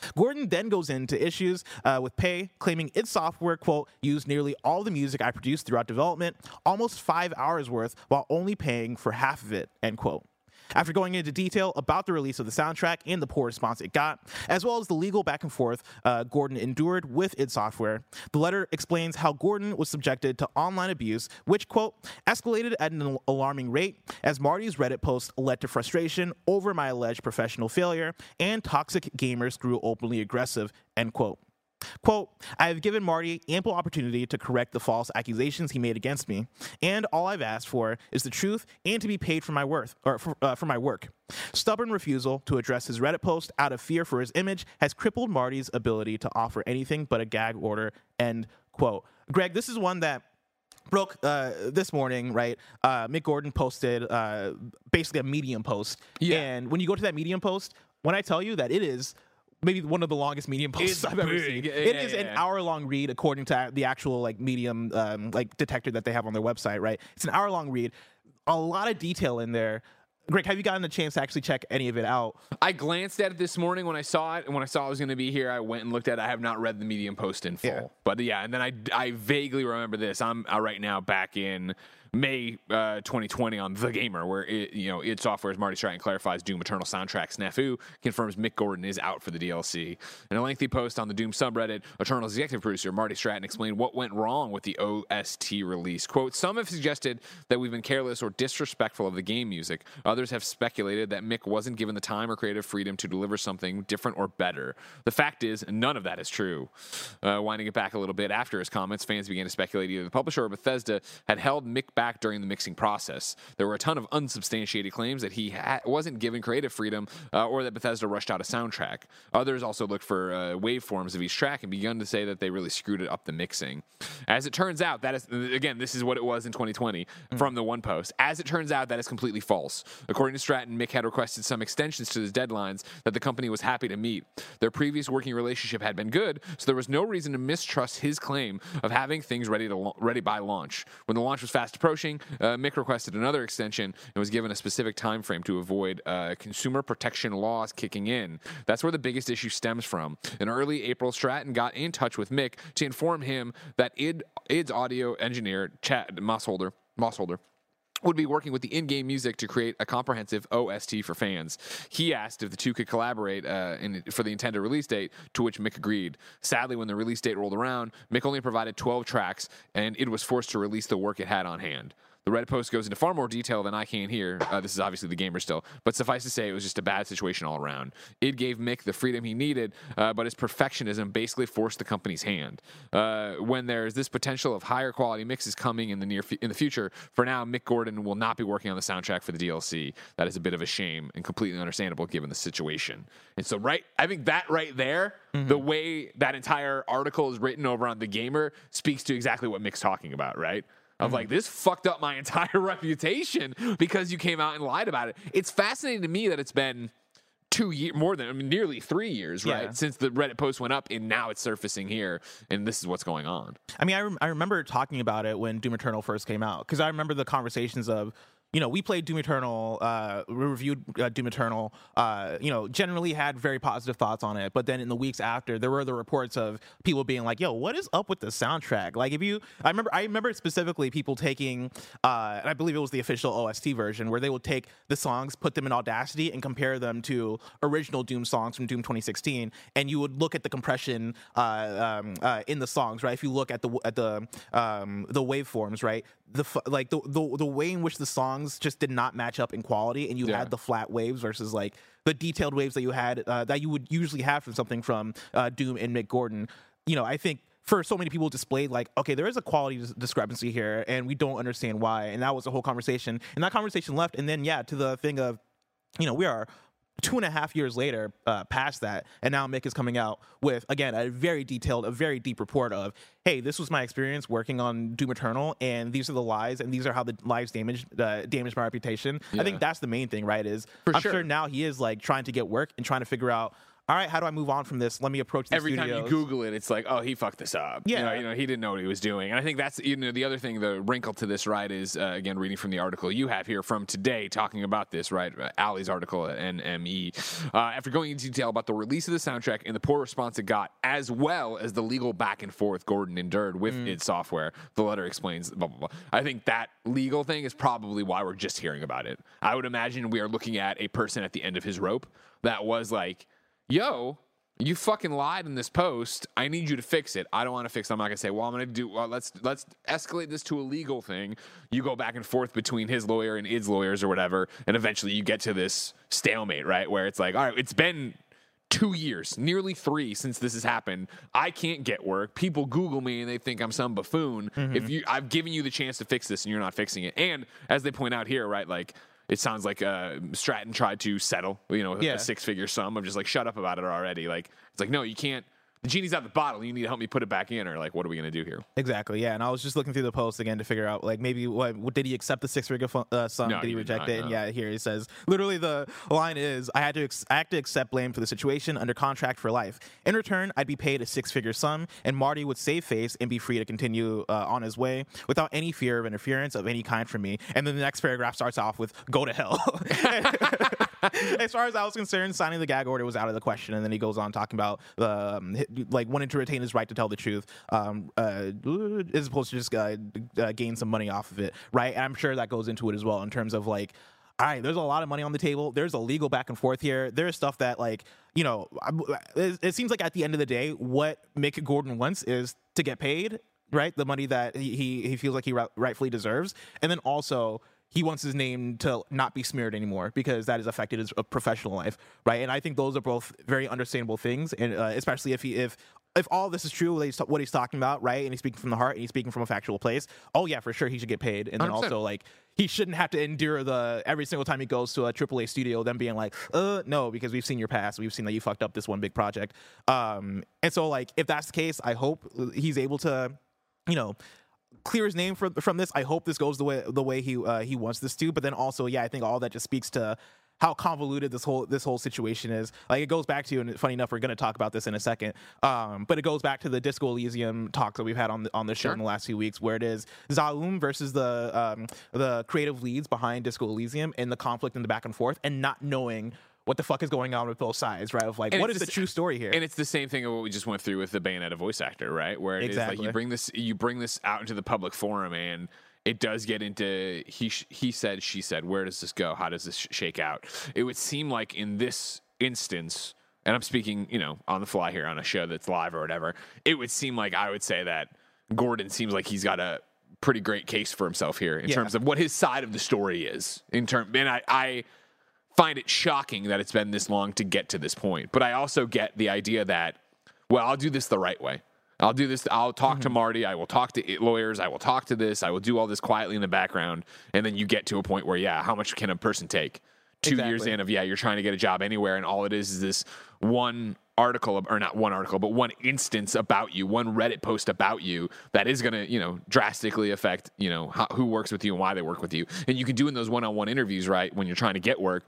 Gordon then goes into issues uh, with Pay, claiming its software, quote, used nearly all the music I produced throughout development, almost five hours worth, while only paying for half of it, end quote. After going into detail about the release of the soundtrack and the poor response it got, as well as the legal back and forth uh, Gordon endured with id Software, the letter explains how Gordon was subjected to online abuse, which, quote, escalated at an alarming rate as Marty's Reddit post led to frustration over my alleged professional failure and toxic gamers grew openly aggressive, end quote. Quote, I have given Marty ample opportunity to correct the false accusations he made against me, and all I've asked for is the truth and to be paid for my worth or for, uh, for my work. Stubborn refusal to address his Reddit post out of fear for his image has crippled Marty's ability to offer anything but a gag order, end quote. Greg, this is one that broke uh, this morning, right? Uh, Mick Gordon posted uh, basically a Medium post. Yeah. And when you go to that Medium post, when I tell you that it is maybe one of the longest Medium posts It's I've ever big. seen. Yeah, It yeah, is yeah. an hour-long read according to the actual like Medium um, like detector that they have on their website, right? It's an hour-long read. A lot of detail in there. Greg, have you gotten a chance to actually check any of it out? I glanced at it this morning when I saw it, and when I saw it was going to be here, I went and looked at it. I have not read the Medium post in full. Yeah. But yeah, and then I, I vaguely remember this. I'm uh, right now back in May uh, twenty twenty on The Gamer, where it, you know, id Software's Marty Stratton clarifies Doom Eternal soundtrack snafu, confirms Mick Gordon is out for the D L C. In a lengthy post on the Doom subreddit, Eternal's executive producer Marty Stratton explained what went wrong with the O S T release. Quote, some have suggested that we've been careless or disrespectful of the game music. Others have speculated that Mick wasn't given the time or creative freedom to deliver something different or better. The fact is, none of that is true. Uh, winding it back a little bit, after his comments, fans began to speculate either the publisher or Bethesda had held Mick back during the mixing process. There were a ton of unsubstantiated claims that he ha- wasn't given creative freedom uh, or that Bethesda rushed out a soundtrack. Others also looked for uh, waveforms of each track and begun to say that they really screwed it up the mixing. As it turns out, that is, again, this is what it was in twenty twenty mm. from the one post. As it turns out, that is completely false. According to Stratton, Mick had requested some extensions to his deadlines that the company was happy to meet. Their previous working relationship had been good, so there was no reason to mistrust his claim of having things ready to lo- ready by launch. When the launch was fast approaching, uh, Mick requested another extension and was given a specific time frame to avoid uh, consumer protection laws kicking in. That's where the biggest issue stems from. In early April, Stratton got in touch with Mick to inform him that id, id's audio engineer, Chad Mossholder, Mossholder would be working with the in-game music to create a comprehensive O S T for fans. He asked if the two could collaborate uh, in, for the intended release date, to which Mick agreed. Sadly, when the release date rolled around, Mick only provided twelve tracks, and it was forced to release the work it had on hand. The Reddit post goes into far more detail than I can here. Uh, this is obviously The Gamer still. But suffice to say, it was just a bad situation all around. It gave Mick the freedom he needed, uh, but his perfectionism basically forced the company's hand. Uh, when there's this potential of higher quality mixes coming in the near f- in the future, for now, Mick Gordon will not be working on the soundtrack for the D L C. That is a bit of a shame and completely understandable given the situation. And so, right, I think that right there, mm-hmm. the way that entire article is written over on The Gamer speaks to exactly what Mick's talking about, right? Of like, this fucked up my entire reputation because you came out and lied about it. It's fascinating to me that it's been two years, more than, I mean, nearly three years, right? Yeah. Since the Reddit post went up, and now it's surfacing here, and this is what's going on. I mean, I, rem- I remember talking about it when Doom Eternal first came out, because I remember the conversations of, you know, we played Doom Eternal, uh, we reviewed uh, Doom Eternal, uh, you know, generally had very positive thoughts on it. But then in the weeks after, there were the reports of people being like, yo, what is up with the soundtrack? Like, if you, I remember, I remember specifically people taking, uh, and I believe it was the official O S T version, where they would take the songs, put them in Audacity, and compare them to original Doom songs from Doom twenty sixteen. And you would look at the compression uh, um, uh, in the songs, right? If you look at the at the um, the waveforms, right? The like the, the the way in which the songs just did not match up in quality, and you Yeah. had the flat waves versus like the detailed waves that you had uh, that you would usually have from something from uh, Doom and Mick Gordon. You know, I think for so many people displayed like, okay, there is a quality dis- discrepancy here, and we don't understand why. And that was the whole conversation, and that conversation left. And then yeah, to the thing of, you know, we are two and a half years later uh, past that, and now Mick is coming out with, again, a very detailed, a very deep report of, hey, this was my experience working on Doom Eternal, and these are the lies, and these are how the lies damaged uh, damaged my reputation. Yeah. I think that's the main thing, right? Is For I'm sure. sure now he is like trying to get work and trying to figure out, all right, how do I move on from this? Let me approach the Every studios. time you Google it, it's like, oh, he fucked this up. Yeah. You know, you know, he didn't know what he was doing. And I think that's, you know, the other thing, the wrinkle to this, right, is, uh, again, reading from the article you have here from today talking about this, right, uh, Ali's article at N M E. Uh, after going into detail about the release of the soundtrack and the poor response it got, as well as the legal back and forth Gordon endured with Mm. id Software, the letter explains, blah, blah, blah. I think that legal thing is probably why we're just hearing about it. I would imagine we are looking at a person at the end of his rope that was like, yo, you fucking lied in this post. I need you to fix it. I don't want to fix it. I'm not going to say, well, I'm going to do, well, let's let's escalate this to a legal thing. You go back and forth between his lawyer and id's lawyers or whatever, and eventually you get to this stalemate, right? Where it's like, all right, it's been two years, nearly three since this has happened. I can't get work. People Google me and they think I'm some buffoon. Mm-hmm. If you, I've given you the chance to fix this and you're not fixing it. And as they point out here, right, like, it sounds like uh, Stratton tried to settle, you know, yeah. a six-figure sum of just like, shut up about it already. Like, it's like, no, you can't. The genie's out the bottle. You need to help me put it back in, or like, what are we going to do here? Exactly, yeah. And I was just looking through the post again to figure out, like, maybe what, what did he accept the six-figure uh, sum? No, did he he did reject not, it? no. And yeah, here he says, literally the line is, I had to ex- I had to accept blame for the situation under contract for life. In return, I'd be paid a six-figure sum, and Marty would save face and be free to continue uh, on his way without any fear of interference of any kind from me. And then the next paragraph starts off with, go to hell. As far as I was concerned, signing the gag order was out of the question. And then he goes on talking about the um, like wanting to retain his right to tell the truth, um, uh, as opposed to just uh, uh, gain some money off of it, right? And I'm sure that goes into it as well in terms of like, all right, there's a lot of money on the table. There's a legal back and forth here. There's stuff that, like, you know, it, it seems like at the end of the day, what Mick Gordon wants is to get paid, right? The money that he he, he feels like he rightfully deserves, and then also he wants his name to not be smeared anymore because that has affected his professional life, right? And I think those are both very understandable things, and uh, especially if he if if all this is true, what he's, what he's talking about, right? And he's speaking from the heart, and he's speaking from a factual place. Oh yeah, for sure, he should get paid, and then one hundred percent. also like he shouldn't have to endure the every single time he goes to a triple A studio, them being like, uh, no, because we've seen your past, we've seen that you fucked up this one big project, um, and so like if that's the case, I hope he's able to, you know, clear his name for, from this. I hope this goes the way the way he uh, he wants this to. But then also, yeah, I think all that just speaks to how convoluted this whole this whole situation is. Like, it goes back to, and funny enough, we're going to talk about this in a second. Um, but it goes back to the Disco Elysium talks that we've had on the, on the show Sure. in the last few weeks, where it is Zaum versus the um, the creative leads behind Disco Elysium and the conflict and the back and forth, and not knowing what the fuck is going on with both sides, right? Of like, And what it's is the the s- true story here? And it's the same thing of what we just went through with the Bayonetta voice actor, right? Where it is like Exactly. you bring this you bring this out into the public forum, and it does get into he sh- he said, she said. Where does this go? How does this sh- shake out? It would seem like in this instance, and I'm speaking, you know, on the fly here on a show that's live or whatever, it would seem like I would say that Gordon seems like he's got a pretty great case for himself here in Yeah. terms of what his side of the story is. In term, and I, I find it shocking that it's been this long to get to this point. But I also get the idea that, well, I'll do this the right way. I'll do this. I'll talk Mm-hmm. to Marty. I will talk to lawyers. I will talk to this. I will do all this quietly in the background. And then you get to a point where, yeah, how much can a person take? Two Exactly. years in of, yeah, you're trying to get a job anywhere, and all it is is this one article, or not one article, but one instance about you, one Reddit post about you that is going to, you know, drastically affect, you know, how, who works with you and why they work with you. And you can do in those one-on-one interviews, right, when you're trying to get work,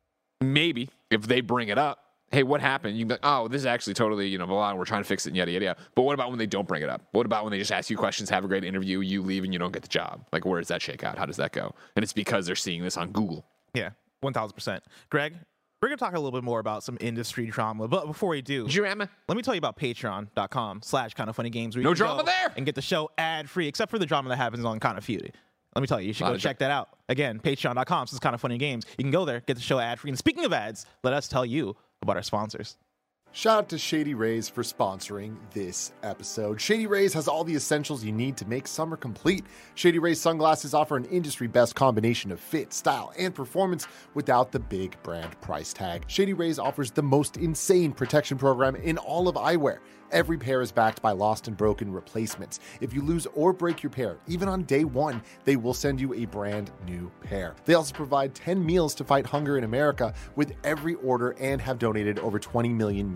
maybe if they bring it up, hey, what happened? You can be like, oh, this is actually totally, you know, blah, blah, and we're trying to fix it, and yada, yada, yada. But what about when they don't bring it up? What about when they just ask you questions, have a great interview, you leave, and you don't get the job? Like, where does that shake out? How does that go? And it's because they're seeing this on Google. Yeah, one thousand percent. Greg, we're going to talk a little bit more about some industry drama. But before we do, Drama. let me tell you about patreon.com slash kind of funny games. No drama there. And get the show ad free, except for the drama that happens on Kind of Feud. Let me tell you, you should Lot go of check that out. Again, patreon.com slash kind of funny games. You can go there, get the show ad free. And speaking of ads, let us tell you about our sponsors. Shout out to Shady Rays for sponsoring this episode. Shady Rays has all the essentials you need to make summer complete. Shady Rays sunglasses offer an industry-best combination of fit, style, and performance without the big brand price tag. Shady Rays offers the most insane protection program in all of eyewear. Every pair is backed by lost and broken replacements. If you lose or break your pair, even on day one, they will send you a brand new pair. They also provide ten meals to fight hunger in America with every order and have donated over twenty million meals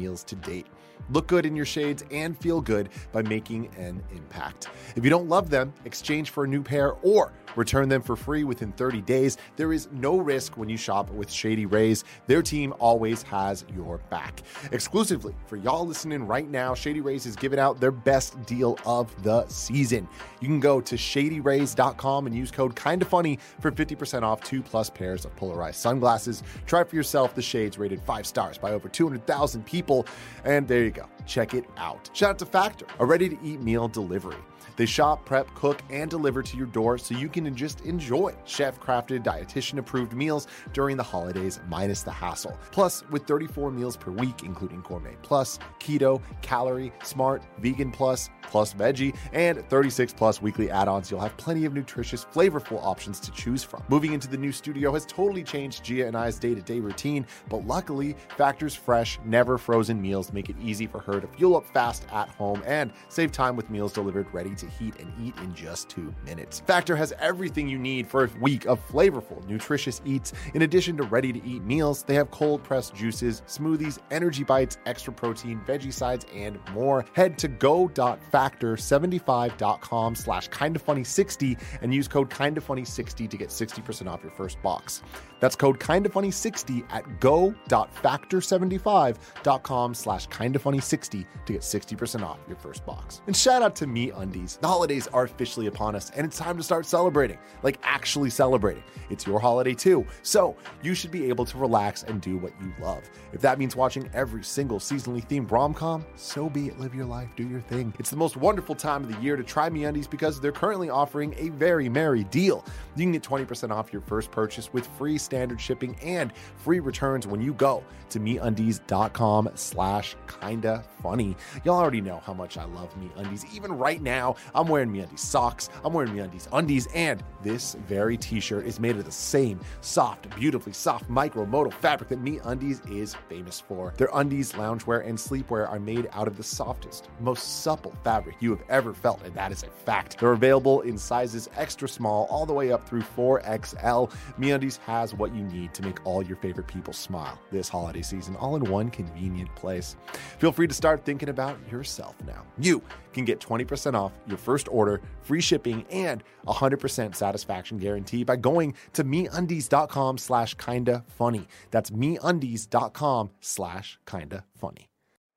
meals to date. Look good in your shades and feel good by making an impact. If you don't love them, exchange for a new pair or return them for free within thirty days. There is no risk when you shop with Shady Rays. Their team always has your back. Exclusively for y'all listening right now, Shady Rays is giving out their best deal of the season. You can go to shady rays dot com and use code KINDAFUNNY for fifty percent off two plus pairs of polarized sunglasses. Try for yourself the shades rated five stars by over two hundred thousand people. And there you go. Check it out. Shout out to Factor, a ready-to-eat meal delivery. They shop, prep, cook, and deliver to your door so you can just enjoy chef-crafted, dietitian-approved meals during the holidays minus the hassle. Plus, with thirty-four meals per week, including Gourmet Plus, Keto, Calorie, Smart, Vegan Plus, Plus Veggie, and thirty-six plus weekly add-ons, you'll have plenty of nutritious, flavorful options to choose from. Moving into the new studio has totally changed Gia and I's day-to-day routine, but luckily, Factor's fresh, never frozen meals make it easy for her to fuel up fast at home and save time with meals delivered ready to heat and eat in just two minutes. Factor has everything you need for a week of flavorful, nutritious eats. In addition to ready-to-eat meals, they have cold-pressed juices, smoothies, energy bites, extra protein, veggie sides, and more. Head to go dot factor seventy-five dot com slash kinda funny sixty and use code kinda funny sixty to get sixty percent off your first box. That's code kinda funny sixty at go dot factor seventy-five dot com slash kinda funny sixty to get sixty percent off your first box. And shout out to MeUndies. The holidays are officially upon us, and it's time to start celebrating, like actually celebrating. It's your holiday too, so you should be able to relax and do what you love. If that means watching every single seasonally themed rom-com, so be it. Live your life, do your thing. It's the most wonderful time of the year to try MeUndies because they're currently offering a very merry deal. You can get twenty percent off your first purchase with free standard shipping and free returns when you go to MeUndies dot com slash kinda funny. Y'all already know how much I love MeUndies. Even right now, I'm wearing MeUndies socks, I'm wearing MeUndies undies, and this very t-shirt is made of the same soft, beautifully soft micro-modal fabric that MeUndies is famous for. Their undies, loungewear, and sleepwear are made out of the softest, most supple fabric you have ever felt, and that is a fact. They're available in sizes extra small all the way up through four X L. MeUndies has what you need to make all your favorite people smile this holiday season, all in one convenient place. Feel free to start thinking about yourself now. You can get twenty percent off your first order, free shipping, and one hundred percent satisfaction guarantee by going to MeUndies dot com slash kinda funny. That's MeUndies dot com slash kinda funny.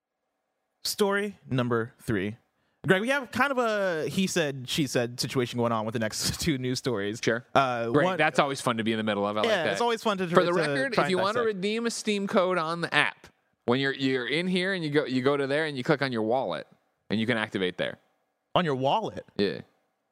Story number three. Greg, we have kind of a he said, she said situation going on with the next two news stories. Sure. Uh, Great. one- That's always fun to be in the middle of. I yeah, like that. it's always fun to For the to record, try if and you want to dissect. redeem a Steam code on the app, when you're you're in here and you go you go to there and you click on your wallet and you can activate there. on your wallet. Yeah.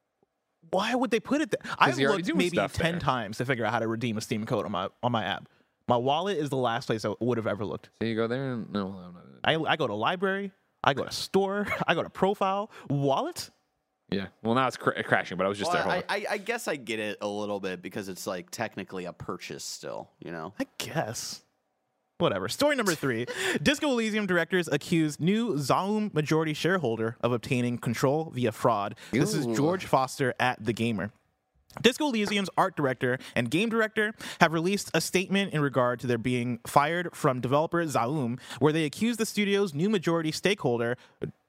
Why would they put it there? I've you're already looked doing maybe stuff ten there. times to figure out how to redeem a Steam code on my on my app. My wallet is the last place I would have ever looked. So you go there and no, no, no. I, I go to library, I go to store, I go to profile, wallet. Yeah. Well, now it's cr- crashing, but I was just Well, there. Hold I, on. I, I guess I get it a little bit because it's like technically a purchase still, you know? I guess. Whatever. Story number three. Disco Elysium directors accuse new Zaum majority shareholder of obtaining control via fraud. This is Ooh. George Foster at The Gamer. Disco Elysium's art director and game director have released a statement in regard to their being fired from developer Zaum, where they accuse the studio's new majority stakeholder,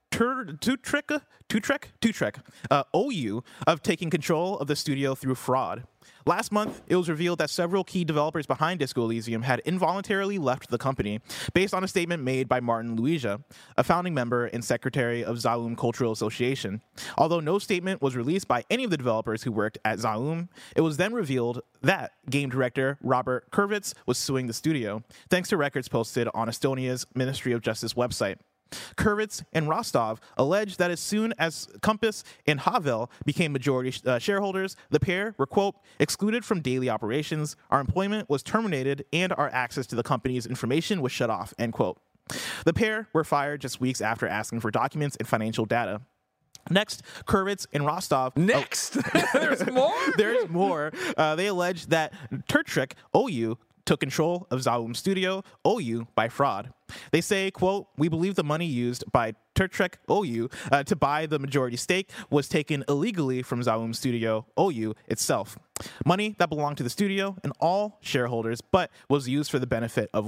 Tutrek, Tutrek, Tutrek, uh, O U, of taking control of the studio through fraud. Last month, it was revealed that several key developers behind Disco Elysium had involuntarily left the company, based on a statement made by Martin Luigia, a founding member and secretary of Zaum Cultural Association. Although no statement was released by any of the developers who worked at Zaum, it was then revealed that game director Robert Kurvitz was suing the studio, thanks to records posted on Estonia's Ministry of Justice website. Kurvitz and Rostov allege that as soon as Compass and Havel became majority uh, shareholders, the pair were, quote, excluded from daily operations, our employment was terminated, and our access to the company's information was shut off, end quote. The pair were fired just weeks after asking for documents and financial data. Next, Kurvitz and Rostov... Next! There's more? There's more. Uh, they allege that Turtrek O U took control of Zaum Studio O U by fraud. They say, quote, we believe the money used by Turtrek O U uh, to buy the majority stake was taken illegally from Zaum Studio O U itself. Money that belonged to the studio and all shareholders, but was used for the benefit of one.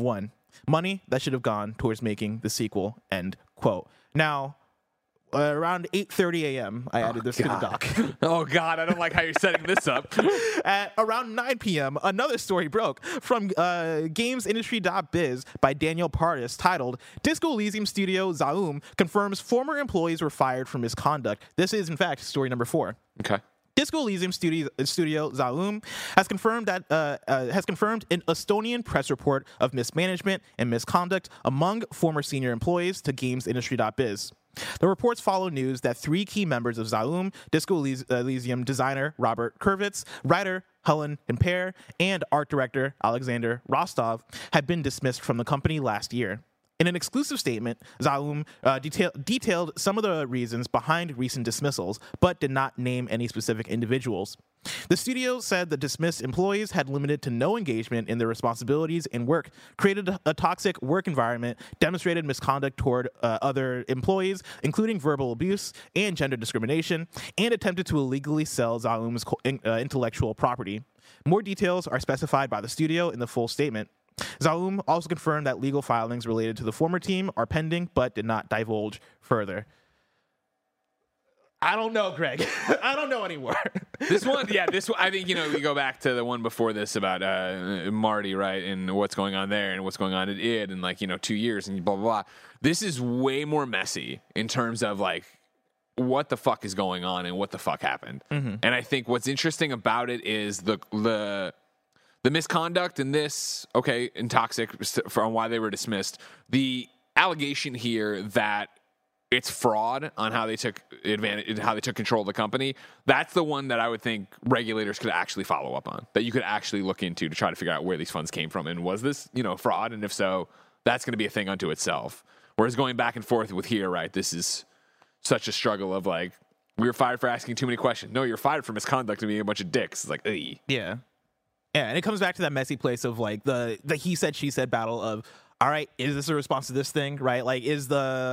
Money that should have gone towards making the sequel, end quote. Now, uh, around eight thirty a.m., I added this to the doc. Oh, God, I don't like how you're setting this up. At around nine p.m., another story broke from uh, gamesindustry dot biz by Daniel Pardis titled, Disco Elysium studio Zaum confirms former employees were fired for misconduct. This is, in fact, story number four. Okay. Disco Elysium studio, studio Zaum has confirmed that uh, uh, has confirmed an Estonian press report of mismanagement and misconduct among former senior employees to gamesindustry dot biz. The reports follow news that three key members of Zaum, Disco Elysium designer Robert Kurvitz, writer Helen Imper, and art director Alexander Rostov had been dismissed from the company last year. In an exclusive statement, Zaum uh, detail- detailed some of the reasons behind recent dismissals, but did not name any specific individuals. The studio said the dismissed employees had limited to no engagement in their responsibilities and work, created a toxic work environment, demonstrated misconduct toward uh, other employees, including verbal abuse and gender discrimination, and attempted to illegally sell Zaum's co- uh, intellectual property. More details are specified by the studio in the full statement. Zaum also confirmed that legal filings related to the former team are pending, but did not divulge further. I don't know, Greg. I don't know anymore. This one, yeah, this one, I think, you know, we go back to the one before this about uh, Marty, right, and what's going on there and what's going on at id and, like, you know, two years and blah, blah, blah. This is way more messy in terms of, like, what the fuck is going on and what the fuck happened. Mm-hmm. And I think what's interesting about it is the the... The misconduct in this, okay, and toxic from why they were dismissed. The allegation here that it's fraud on how they took advantage, how they took control of the company. That's the one that I would think regulators could actually follow up on. That you could actually look into to try to figure out where these funds came from and was this, you know, fraud? And if so, that's going to be a thing unto itself. Whereas going back and forth with here, right? This is such a struggle of like, we were fired for asking too many questions. No, you're fired for misconduct and being a bunch of dicks. It's like, ugh. Yeah. Yeah, and it comes back to that messy place of like the the he said she said battle of, all right, is this a response to this thing, right? Like, is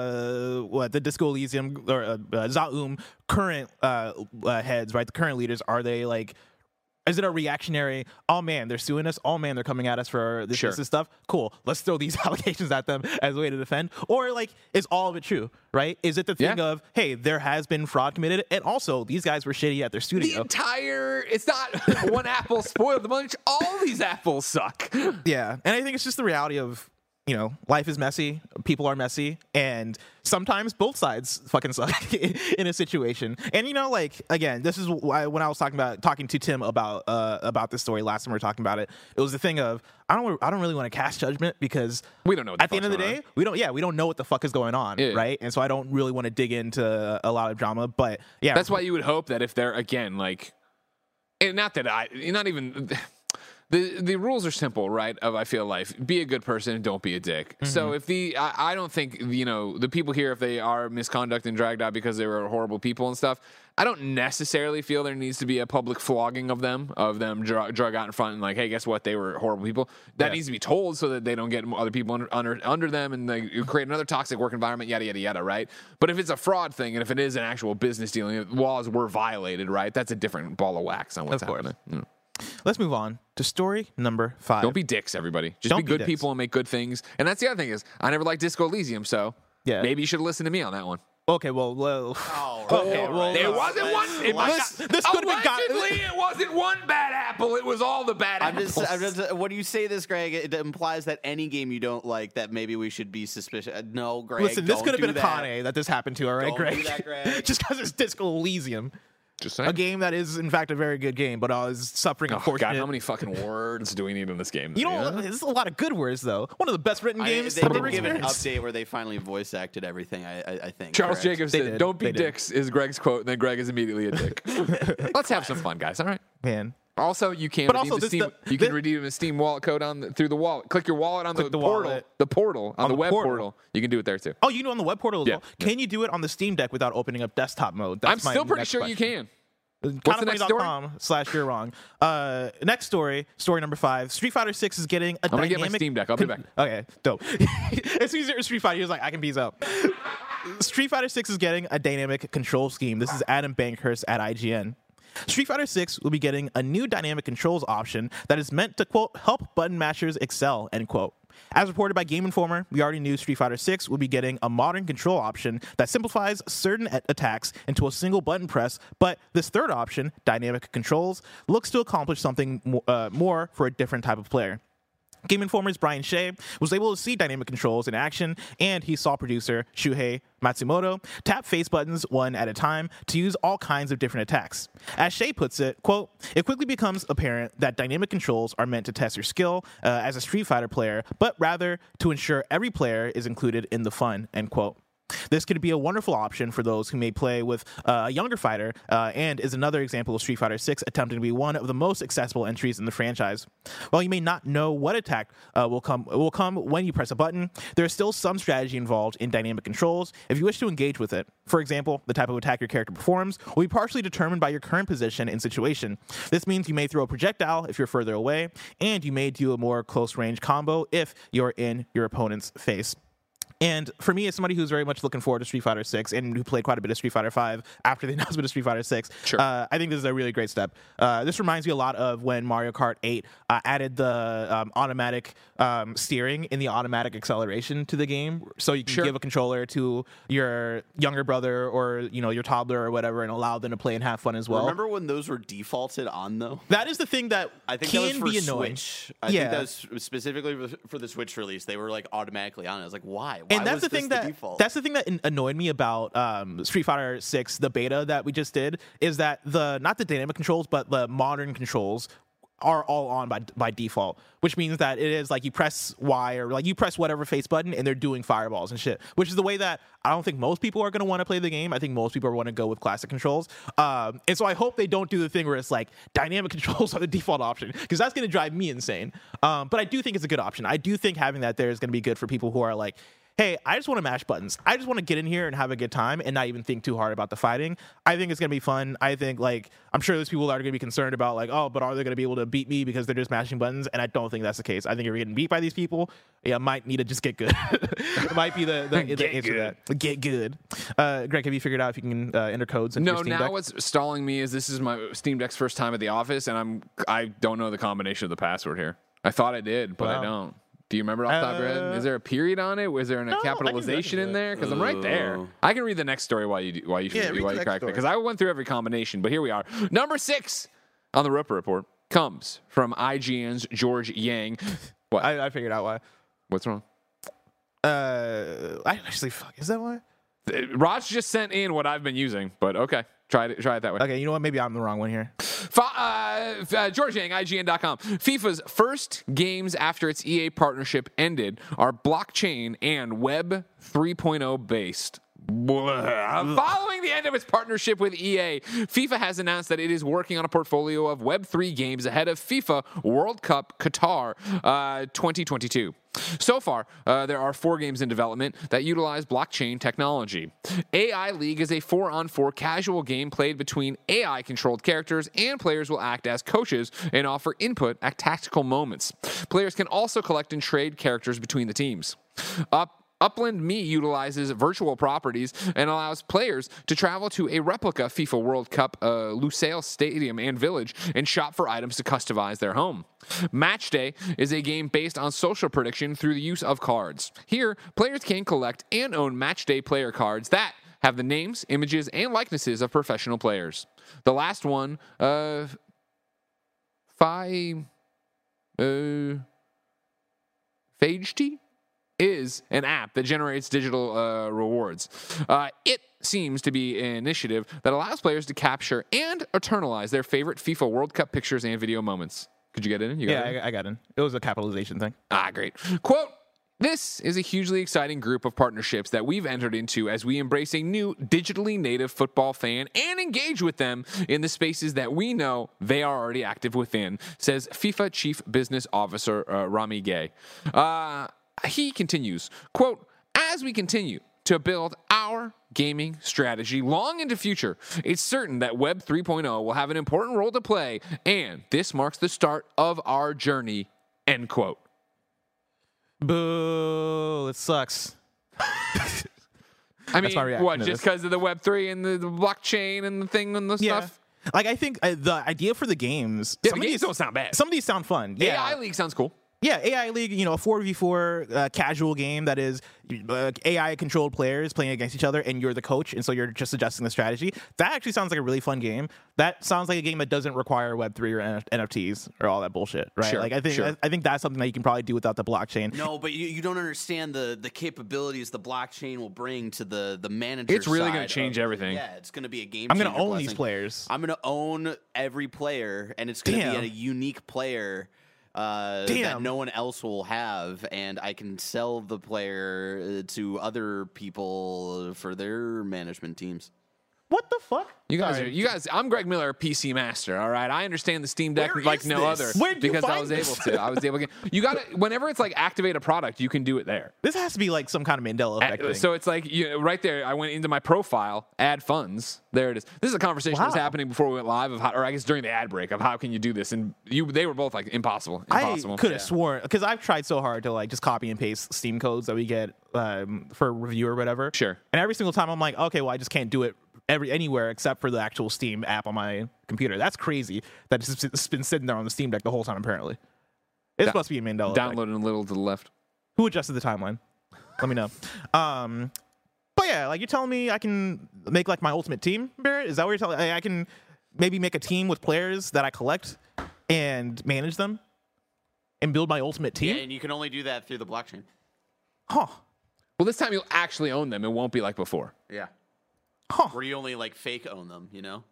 the what the Disco Elysium or uh, uh, Zaum current uh, uh, heads, right? The current leaders, are they like, is it a reactionary? Oh man, they're suing us. Oh man, they're coming at us for this, Sure. this, this stuff. Cool, let's throw these allegations at them as a way to defend. Or like, is all of it true, right? Is it the thing Yeah. of, hey, there has been fraud committed, and also these guys were shitty at their The studio. entire, it's not one apple spoiled the bunch. All these apples suck. Yeah, and I think it's just the reality of, you know, life is messy, people are messy, and sometimes both sides fucking suck in a situation. And you know, like, again, this is why when I was talking about talking to Tim about uh, about this story last time we were talking about it, it was the thing of I don't I don't really want to cast judgment because We don't know what the at the end of fuck's the going day we don't yeah we don't know what the fuck is going on, Yeah. right? And so I don't really want to dig into a lot of drama, but yeah, That's why you would hope that if they're, again, like, and not that I, not even, the the rules are simple, right? Of I feel like be a good person, don't be a dick. Mm-hmm. So if the, I, I don't think, you know, the people here, if they are misconduct and dragged out because they were horrible people and stuff, I don't necessarily feel there needs to be a public flogging of them, of them drug, drug out in front and like, hey, guess what? They were horrible people. That Yeah. needs to be told so that they don't get other people under under, under them and they create another toxic work environment, yada, yada, yada, right? But if it's a fraud thing and if it is an actual business dealing, laws were violated, right? That's a different ball of wax on what's Of course. happening. Mm. let's move on to story number five. Don't be dicks, everybody. Just Don't be be good dicks. people and make good things. And that's the other thing is, I never liked Disco Elysium, so Yeah. maybe you should listen to me on that one. Okay, well, well Oh, okay, well, There uh, wasn't one. It This- might this not- could've been got- allegedly, it wasn't one bad apple. It was all the bad I'm apples. just, I'm just, when you say this, Greg, it implies that any game you don't like, that maybe we should be suspicious. Uh, No, Greg. Listen, this don't could have do been a that. Kane that this happened to, all right, Don't Greg? do that, Greg. Just because it's Disco Elysium, Just saying. a game that is, in fact, a very good game, but I was suffering Oh, unfortunate. God, how many fucking words do we need in this game? You know, Yeah? there's a lot of good words, though. One of the best written I, games they ever did give an experienced. update where they finally voice acted everything, I, I, I think. Charles correct? Jacobs They said, did. "Don't be They did. dicks," is Greg's quote, and then Greg is immediately a dick. Let's have some fun, guys. All right. Man, Also, you can But redeem also the this- Steam. the- you can the- redeem a Steam wallet code on the, through the wallet. Click your wallet on the, Click the portal. wallet. The portal on, On the, the web portal. portal. You can do it there too. oh, you can do it on the web portal as Yeah. well. Can you do it on the Steam Deck without opening up desktop mode? That's I'm my still pretty next sure question. you can. Kind What's the next story? slash you're wrong. Uh, next story, story number five. Street Fighter Six is getting a I'm gonna dynamic. get my Steam Deck. I'll be back. Okay, dope. As soon as you're Street Fighter, he was like, I can peace out. Street Fighter Six is getting a dynamic control scheme. This is Adam Bankhurst at I G N. Street Fighter six will be getting a new dynamic controls option that is meant to, quote, help button mashers excel, end quote. As reported by Game Informer, we already knew Street Fighter six will be getting a modern control option that simplifies certain a- attacks into a single button press, but this third option, dynamic controls, looks to accomplish something mo- uh, more for a different type of player. Game Informer's Brian Shea was able to see dynamic controls in action, and he saw producer Shuhei Matsumoto tap face buttons one at a time to use all kinds of different attacks. As Shea puts it, quote, it quickly becomes apparent that dynamic controls are meant to test your skill uh, as a Street Fighter player, but rather to ensure every player is included in the fun, end quote. This could be a wonderful option for those who may play with uh, a younger fighter, uh, and is another example of Street Fighter six attempting to be one of the most accessible entries in the franchise. While you may not know what attack uh, will come will come when you press a button, there is still some strategy involved in dynamic controls if you wish to engage with it. For example, the type of attack your character performs will be partially determined by your current position and situation. This means you may throw a projectile if you're further away, and you may do a more close-range combo if you're in your opponent's face. And for me, as somebody who's very much looking forward to Street Fighter six and who played quite a bit of Street Fighter five after the announcement of Street Fighter six, Sure. uh, I think this is a really great step. Uh, this reminds me a lot of when Mario Kart eight uh, added the um, automatic um, steering and the automatic acceleration to the game, so you can Sure. give a controller to your younger brother or you know your toddler or whatever, and allow them to play and have fun as well. Remember when those were defaulted on though? That is the thing that I think can that was for be annoying. Switch. I Yeah. think that was specifically for the Switch release. They were like automatically on it. I was like, why? Why And that's was the this thing the that default? that's the thing that an- annoyed me about um, Street Fighter six, the beta that we just did, is that the not the dynamic controls, but the modern controls are all on by by default, which means that it is like you press Y or like you press whatever face button and they're doing fireballs and shit, which is the way that I don't think most people are going to want to play the game. I think most people want to go with classic controls. Um, and so I hope they don't do the thing where it's like dynamic controls are the default option, because that's going to drive me insane. Um, but I do think it's a good option. I do think having that there is going to be good for people who are like, hey, I just want to mash buttons. I just want to get in here and have a good time and not even think too hard about the fighting. I think it's going to be fun. I think, like, I'm sure there's people that are going to be concerned about, like, oh, but are they going to be able to beat me because they're just mashing buttons? And I don't think that's the case. I think if you're getting beat by these people, yeah, might need to just get good. It might be the, the, the Get answer good. to that. Get good. Uh, Greg, have you figured out if you can uh, enter codes into No, your Steam now Deck? what's stalling me is this is my Steam Deck's first time at the office, and I'm I don't know the combination of the password here. I thought I did, but I Wow. don't. Do you remember off the top of your head? Uh, Is there a period on it? Was there a no, I can- I can capitalization do in it. there? Because I'm right there. Oh. I can read the next story while you do, while you Yeah, read while the you next crack it. story. Because I went through every combination, but here we are. Number six on the Roper Report comes from I G N's George Yang. What? I, I figured out why. What's wrong? Uh, I actually, fuck, is that why? Uh, Raj just sent in what I've been using, but okay. Try it, try it that way. Okay, you know what? Maybe I'm the wrong one here. Fa- uh, uh, George Yang, I G N dot com. FIFA's first games after its E A partnership ended are blockchain and Web three point oh based. Blah. Following the end of its partnership with E A, FIFA has announced that it is working on a portfolio of Web three games ahead of FIFA World Cup Qatar uh, twenty twenty-two. So far, uh, there are four games in development that utilize blockchain technology. A I League is a four on four casual game played between A I-controlled characters, and players will act as coaches and offer input at tactical moments. Players can also collect and trade characters between the teams. Up Upland Me utilizes virtual properties and allows players to travel to a replica FIFA World Cup uh, Lusail Stadium and Village and shop for items to customize their home. Matchday is a game based on social prediction through the use of cards. Here, players can collect and own Matchday player cards that have the names, images, and likenesses of professional players. The last one, uh, Phi, uh, Phagety? is an app that generates digital uh, rewards. Uh, it seems to be an initiative that allows players to capture and eternalize their favorite FIFA World Cup pictures and video moments. Could you get in? You got Yeah, it in? I, I got in. It was a capitalization thing. Ah, great. Quote, this is a hugely exciting group of partnerships that we've entered into as we embrace a new digitally native football fan and engage with them in the spaces that we know they are already active within, says FIFA Chief Business Officer uh, Rami Gay. Uh, he continues, quote, as we continue to build our gaming strategy long into future, it's certain that Web three point oh will have an important role to play, and this marks the start of our journey, end quote. Boo! It sucks. I mean, my reaction what, to just this. because of the Web three and the, the blockchain and the thing and the Yeah. stuff? Like, I think uh, the idea for the games, Yeah, some the of games these don't sound bad. Some of these sound fun. A Yeah, I League sounds cool. Yeah, A I League, you know, a four v four uh, casual game that is uh, A I-controlled players playing against each other, and you're the coach, and so you're just adjusting the strategy. That actually sounds like a really fun game. That sounds like a game that doesn't require Web three or N F Ts or all that bullshit, right? Sure, like, I think sure. I, I think that's something that you can probably do without the blockchain. No, but you, you don't understand the the capabilities the blockchain will bring to the the manager. It's really going gonna change everything. Yeah, it's going to be a game. I'm going to changer own these blessing. players. I'm going to own every player, and it's going to be Damn. a unique player uh, that Damn. no one else will have, and I can sell the player uh, to other people for their management teams. What the fuck? You guys, Sorry. are, you guys. I'm Greg Miller, P C master. All right, I understand the Steam Deck Where like is no this? other Where'd you because I find was this? able to. I was able to. You got to. Whenever it's like activate a product, you can do it there. This has to be like some kind of Mandela effect Uh, thing. So it's like you, right there. I went into my profile, add funds. There it is. This is a conversation that was Wow. happening before we went live of how, or I guess during the ad break of how can you do this, and you they were both like impossible, impossible. I could have sworn, because I've tried so hard to like just copy and paste Steam codes that we get um, for review or whatever. Sure. And every single time I'm like, okay, well, I just can't do it every anywhere except for the actual Steam app on my computer. That's crazy. That it's it's been sitting there on the Steam Deck the whole time. Apparently, it's Da- supposed to be a Mandela effect. Downloading a little to the left. Who adjusted the timeline? Let me know. Um, but yeah, like you're telling me I can make like my ultimate team, Barrett? Is that what you're telling me? I can maybe make a team with players that I collect and manage them and build my ultimate team? Yeah, and you can only do that through the blockchain. Huh. Well, this time you'll actually own them. It won't be like before. Yeah. Huh. Where you only like fake own them, you know?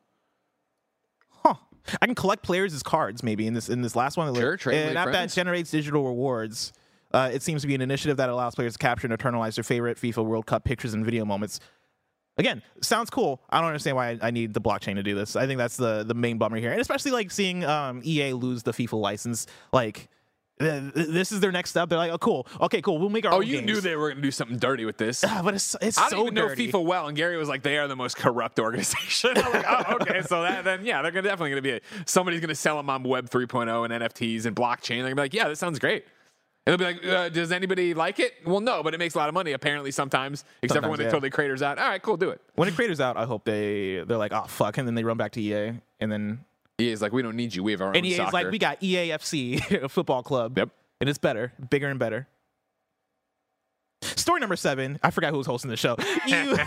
Huh. I can collect players as cards maybe in this in this last one. Sure, trade An with app that friends. generates digital rewards. Uh, it seems to be an initiative that allows players to capture and eternalize their favorite FIFA World Cup pictures and video moments. Again, sounds cool. I don't understand why I, I need the blockchain to do this. I think that's the the main bummer here, and especially like seeing um, E A lose the FIFA license. Like, th- th- this is their next step. They're like, oh, cool. Okay, cool. We'll make our Oh, own you games. knew they were going to do something dirty with this. Ah, but it's it's I don't so even dirty. know FIFA well, and Gary was like, "They are the most corrupt organization." I'm like, "Oh, okay." So that, then, yeah, they're gonna, definitely going to be a, somebody's going to sell them on Web three point oh and N F Ts and blockchain. They're going to be like, "Yeah, this sounds great." And they'll be like, uh, "Does anybody like it?" Well, no, but it makes a lot of money apparently sometimes, except for when Sometimes, they yeah. throw the creators out. All right, cool, do it. When the creators out, I hope they they're like, oh fuck, and then they run back to E A, and then E A's like, "We don't need you. We have our own and E A's soccer." like, we got E A F C, a football club. Yep. And it's better, bigger and better. Story number seven. I forgot who was hosting the show. E U,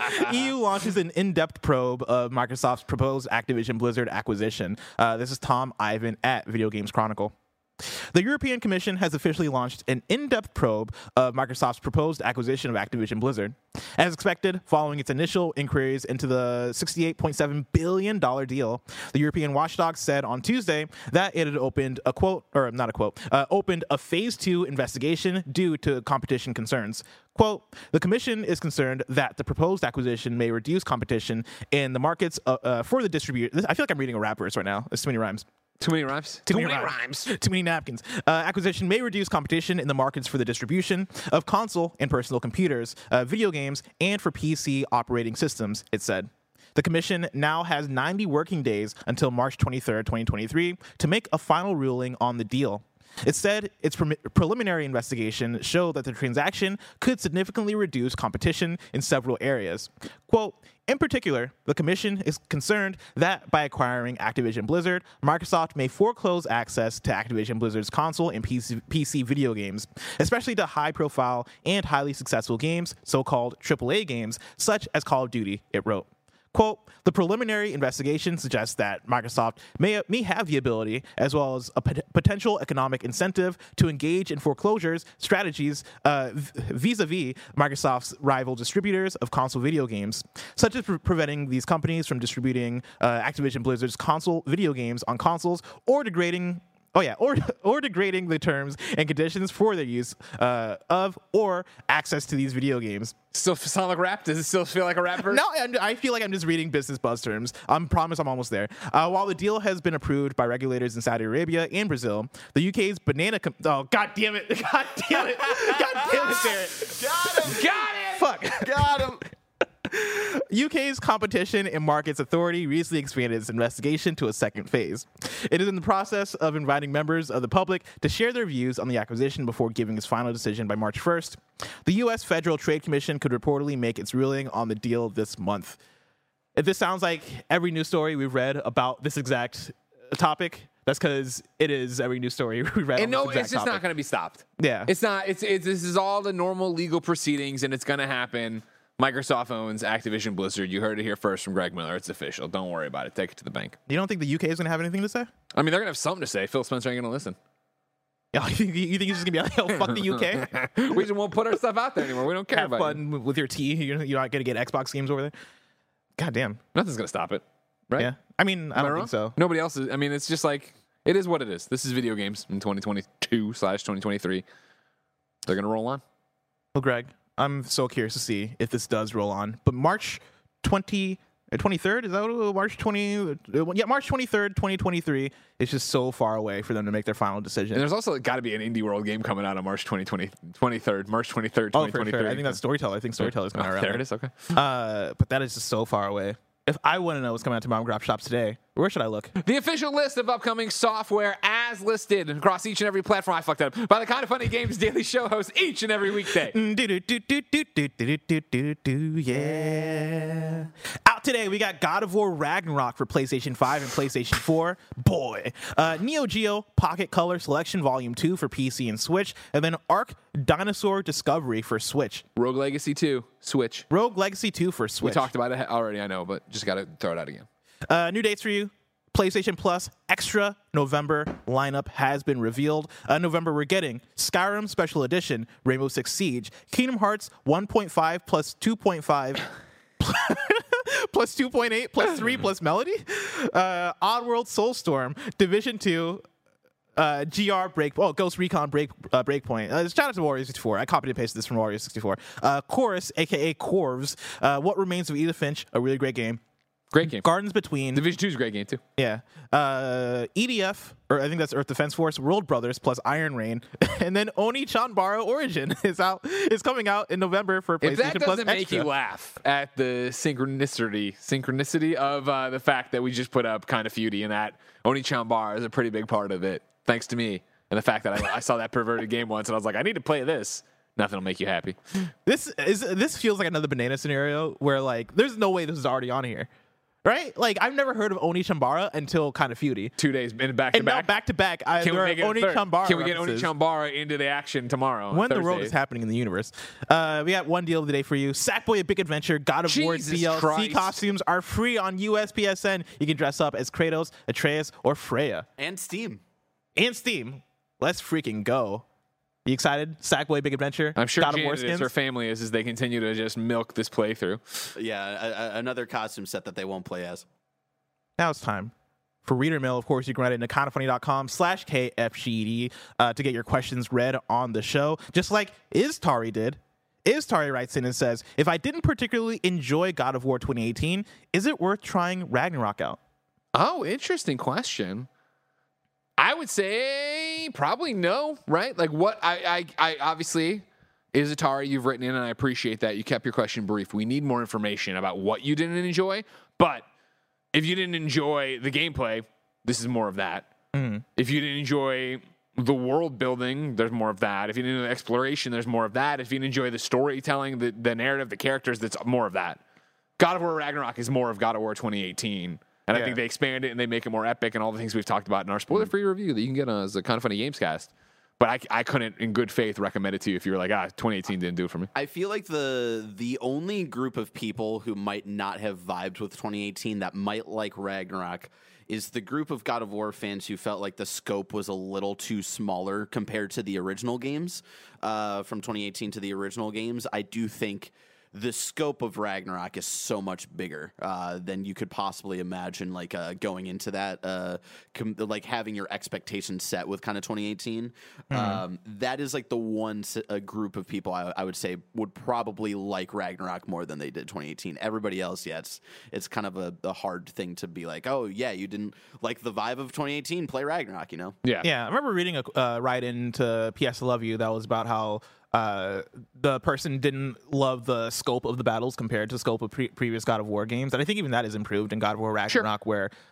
E U launches an in-depth probe of Microsoft's proposed Activision Blizzard acquisition. Uh, this is Tom Ivan at Video Games Chronicle. The European Commission has officially launched an in-depth probe of Microsoft's proposed acquisition of Activision Blizzard. As expected, following its initial inquiries into the sixty-eight point seven billion dollars deal, the European watchdog said on Tuesday that it had opened a quote, or not a quote, uh, opened a phase two investigation due to competition concerns. Quote, the Commission is concerned that the proposed acquisition may reduce competition in the markets uh, uh, for the distributor. I feel like I'm reading a rap verse right now. There's too many rhymes. Too many rhymes. Too, many, rhymes. Too many napkins. Uh, acquisition may reduce competition in the markets for the distribution of console and personal computers, uh, video games, and for P C operating systems, it said. The Commission now has ninety working days until March twenty-third, twenty twenty-three to make a final ruling on the deal. It said its pre- preliminary investigation showed that the transaction could significantly reduce competition in several areas. Quote, in particular, the Commission is concerned that by acquiring Activision Blizzard, Microsoft may foreclose access to Activision Blizzard's console and P C, P C video games, especially to high-profile and highly successful games, so-called triple A games, such as Call of Duty, it wrote. Quote, the preliminary investigation suggests that Microsoft may, may have the ability, as well as a pot- potential economic incentive, to engage in foreclosures strategies uh, vis-a-vis Microsoft's rival distributors of console video games, such as pre- preventing these companies from distributing uh, Activision Blizzard's console video games on consoles or degrading Oh yeah, or or degrading the terms and conditions for their use uh, of or access to these video games. Still sound like rap? Does it still feel like a rap verse? No, I'm- I feel like I'm just reading business buzz terms. I promise I'm almost there. Uh, while the deal has been approved by regulators in Saudi Arabia and Brazil, the U K's banana... Com- oh, God damn it. God damn it. God damn it, Barrett. Got him! Got it! Fuck. Got him! U K's Competition and Markets Authority recently expanded its investigation to a second phase. It is in the process of inviting members of the public to share their views on the acquisition before giving its final decision by March first. The U S Federal Trade Commission could reportedly make its ruling on the deal this month. if this sounds like every news story we've read about this exact topic, that's because it is every news story we read. And on no, this exact it's just topic. not going to be stopped. Yeah. It's not. It's, it's this is all the normal legal proceedings, and it's going to happen. Microsoft owns Activision Blizzard. You heard it here first from Greg Miller. It's official. Don't worry about it. Take it to the bank. You don't think the U K is going to have anything to say? I mean, they're going to have something to say. Phil Spencer ain't going to listen. Yeah, you think you think it's just gonna be like, "Yo, fuck the U K"? We just won't put our stuff out there anymore. We don't care Have about it. fun with your tea. You're, you're not gonna get Xbox games over there. God damn. Nothing's going to stop it, right? Yeah. I mean, I Am don't wrong? think so. Nobody else is. I mean, it's just like it is what it is. This is video games in twenty twenty-two slash twenty twenty-three. They're going to roll on. Well, Greg, I'm so curious to see if this does roll on. But March twentieth, twenty-third, is that what it was? March twentieth? Yeah, March twenty-third, twenty twenty-three is just so far away for them to make their final decision. And there's also got to be an Indie World game coming out on March twenty twenty, twenty-third, March twenty-third, oh, twenty for twenty-three. sure. I think that's Storyteller. I think Storyteller's coming Oh, out. there it is. Okay. Uh, but that is just so far away. If I want to know what's coming out to mom and grab shops today, where should I look? The official list of upcoming software as listed across each and every platform. I fucked that up. By the Kind of Funny Games Daily Show host each and every weekday. Do do do do do do do do do do yeah. Out today, we got God of War Ragnarok for PlayStation five and PlayStation four. Boy. Uh, Neo Geo Pocket Color Selection Volume two for P C and Switch. And then Ark Dinosaur Discovery for Switch. Rogue Legacy two, Switch. Rogue Legacy two for Switch. We talked about it already, I know, but just got to throw it out again. Uh, new dates for you. PlayStation Plus Extra November lineup has been revealed. Uh, November, we're getting Skyrim Special Edition, Rainbow Six Siege, Kingdom Hearts one point five plus two point five plus two point eight plus three plus Melody, uh, Oddworld Soulstorm, Division two, Uh, G R Break, oh, Ghost Recon Break uh, Breakpoint. Uh, shout out to Warrior sixty-four. I copied and pasted this from Warrior sixty-four. Uh, Chorus, aka Corvs. Uh, What Remains of Edith Finch, a really great game. Great game. Gardens Between. Division two is a great game, too. Yeah. Uh, E D F, or I think that's Earth Defense Force, World Brothers plus Iron Rain, and then Oni Chanbara Origin is out. Is coming out in November for PlayStation If that Plus doesn't make Extra. you laugh at the synchronicity synchronicity of uh, the fact that we just put up Kind of Feudy and that Oni Chanbara is a pretty big part of it, thanks to me. And the fact that I, I saw that perverted game once and I was like, I need to play this. Nothing will make you happy. This is this feels like another banana scenario where like there's no way this is already on here. Right? Like, I've never heard of Oni Chanbara until Kind of Feudy. Two days in back to And now back. back to back, I- Can we there make are it a Oni third? Chanbara Can we get Oni references. Chanbara into the action tomorrow? When the world Thursday? is happening in the universe. Uh, we got one deal of the day for you. Sackboy: A Big Adventure, God of War Jesus D L C Christ. costumes are free on U S P S N. You can dress up as Kratos, Atreus, or Freya. And Steam. And Steam. Let's freaking go. You excited? Sackboy: Big Adventure. I'm sure God of War Janet is, skins. her family is, as they continue to just milk this playthrough. Yeah, a, a, another costume set that they won't play as. Now it's time for Reader Mail. Of course, you can write it into kindoffunny.com slash KFGD uh, to get your questions read on the show, just like Iztari did. Iztari writes in and says, if I didn't particularly enjoy God of War twenty eighteen, is it worth trying Ragnarok out? Oh, interesting question. I would say probably no, right? Like what I, I, I obviously is Atari, you've written in, and I appreciate that. You kept your question brief. We need more information about what you didn't enjoy, but if you didn't enjoy the gameplay, this is more of that. Mm-hmm. If you didn't enjoy the world building, there's more of that. If you didn't enjoy the exploration, there's more of that. If you didn't enjoy the storytelling, the, the narrative, the characters, that's more of that. God of War Ragnarok is more of God of War twenty eighteen. And Yeah. I think they expand it and they make it more epic and all the things we've talked about in our spoiler-free review that you can get on as a Kind of Funny Games cast. But I, I couldn't, in good faith, recommend it to you if you were like, ah, twenty eighteen didn't do it for me. I feel like the the only group of people who might not have vibed with twenty eighteen that might like Ragnarok is the group of God of War fans who felt like the scope was a little too smaller compared to the original games. Uh, from twenty eighteen to the original games, I do think the scope of Ragnarok is so much bigger uh, than you could possibly imagine. Like uh, going into that, uh, com- like having your expectations set with kind of twenty eighteen. Mm-hmm. Um, that is like the one s- a group of people I, I would say would probably like Ragnarok more than they did twenty eighteen. Everybody else, yeah, it's it's kind of a, a hard thing to be like, oh yeah, you didn't like the vibe of twenty eighteen. Play Ragnarok, you know? Yeah. Yeah, I remember reading a uh, write into P S I Love You that was about how uh, the person didn't love the scope of the battles compared to the scope of pre- previous God of War games. And I think even that is improved in God of War Ragnarok, where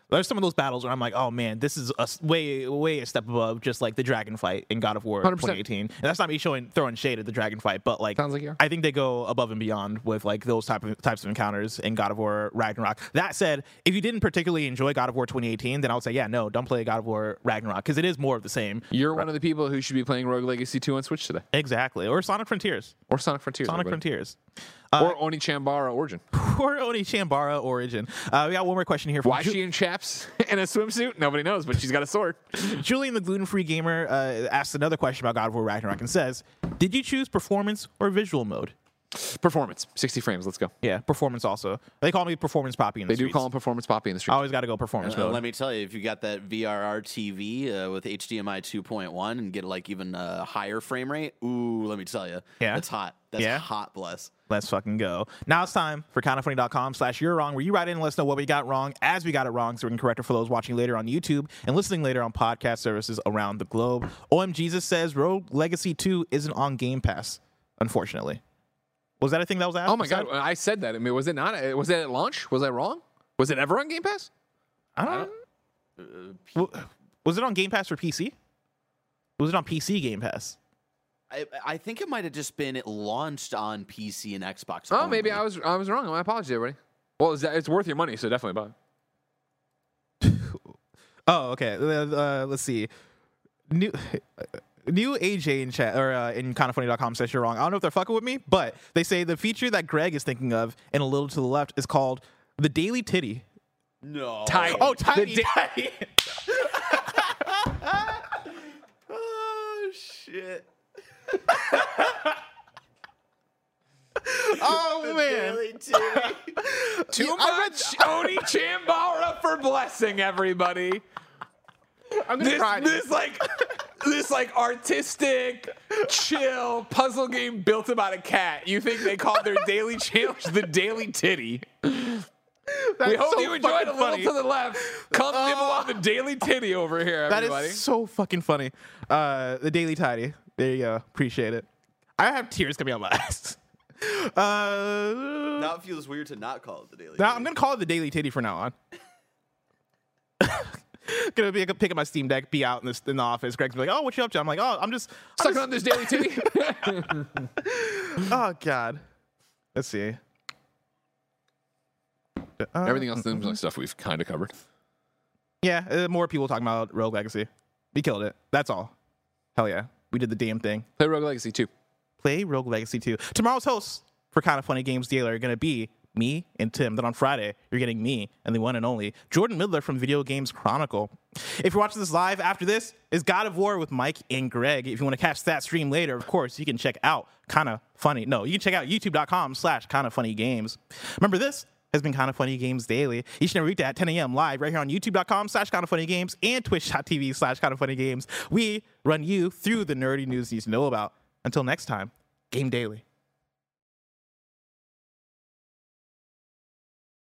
There's some of those battles where I'm like, oh man, this is a s- way, way a step above just like the dragon fight in God of War one hundred percent. twenty eighteen. And that's not me showing throwing shade at the dragon fight, but like, Sounds like you are. I think they go above and beyond with like those type of types of encounters in God of War Ragnarok. That said, if you didn't particularly enjoy God of War twenty eighteen, then I would say, yeah, no, don't play God of War Ragnarok because it is more of the same. You're one of the people who should be playing Rogue Legacy two on Switch today, Exactly, or Sonic Frontiers, or Sonic Frontiers, Sonic everybody. Frontiers, or Oni Chambara Origin. or Oni Chambara Origin. Uh, we got one more question here from Why is Ju- she in chaps in a swimsuit? Nobody knows, but she's got a sword. Julian, the gluten-free gamer, uh, asked another question about God of War Ragnarok and says, "Did you choose performance or visual mode?" Performance, sixty frames. Let's go. Yeah, performance also. They call me performance poppy in the They do streets. call him performance poppy in the street. I always got to go performance Uh, mode. let me tell you, if you got that V R R T V uh, with H D M I two point one and get like even a higher frame rate, ooh, let me tell you, Yeah? that's hot. That's Yeah? hot, bless. Let's fucking go. Now it's time for kindafunny.com slash you're wrong, where you write in and let us know what we got wrong as we got it wrong so we can correct it for those watching later on YouTube and listening later on podcast services around the globe. O M Jesus says Rogue Legacy two isn't on Game Pass, unfortunately. Was that a thing that was asked? Oh my god, I said that. I mean, was it not? Was it at launch? Was I wrong? Was it ever on Game Pass? I don't know. Was it on Game Pass for P C? Was it on P C Game Pass? I, I think it might have just been it launched on P C and Xbox. Oh, only. maybe I was I was wrong. My apologies, everybody. Well, it's, it's worth your money, so definitely buy it. Oh, okay. Uh, uh, let's see. New new A J in chat or uh, in kinda funny dot com says you're wrong. I don't know if they're fucking with me, but they say the feature that Greg is thinking of and a little to the left is called the Daily Titty. No. Tiny. Oh, tiny. The tiny. Oh, shit. Oh man. Too much Oni Chambara for blessing, everybody. I'm gonna This, cry. this like this like artistic, chill puzzle game built about a cat. You think they called their daily challenge the Daily Titty? That's We hope so you enjoyed fucking a little funny. to the left. Come nibble on the Daily Titty over here, That everybody. is so fucking funny. Uh, the Daily Tidy. There you go. Appreciate it. I have tears coming out my eyes. Uh, Now it feels weird to not call it the Daily. now Titty. I'm gonna call it the Daily Titty from now on. Gonna be pick up my Steam Deck, be out in the, in the office. Greg's be like, "Oh, what you up to?" I'm like, "Oh, I'm just I'm Sucking on this Daily Titty. just- oh God." Let's see. Uh, Everything else seems like stuff we've kind of covered. Yeah, uh, more people talking about Rogue Legacy. We killed it. That's all. Hell yeah, we did the damn thing. Play Rogue Legacy two. Play Rogue Legacy two. Tomorrow's hosts for Kinda Funny Games Daily are going to be me and Tim. Then on Friday, you're getting me and the one and only Jordan Midler from Video Games Chronicle. If you're watching this live, after this is God of War with Mike and Greg. If you want to catch that stream later, of course, you can check out Kinda Funny. No, you can check out youtube.com slash Kinda Funny Games. Remember, this has been Kinda Funny Games Daily. Each and every weekday at ten a.m. live right here on youtube.com slash Kinda Funny Games and twitch.tv slash Kinda Funny Games. We run you through the nerdy news you need to know about. Until next time, game daily.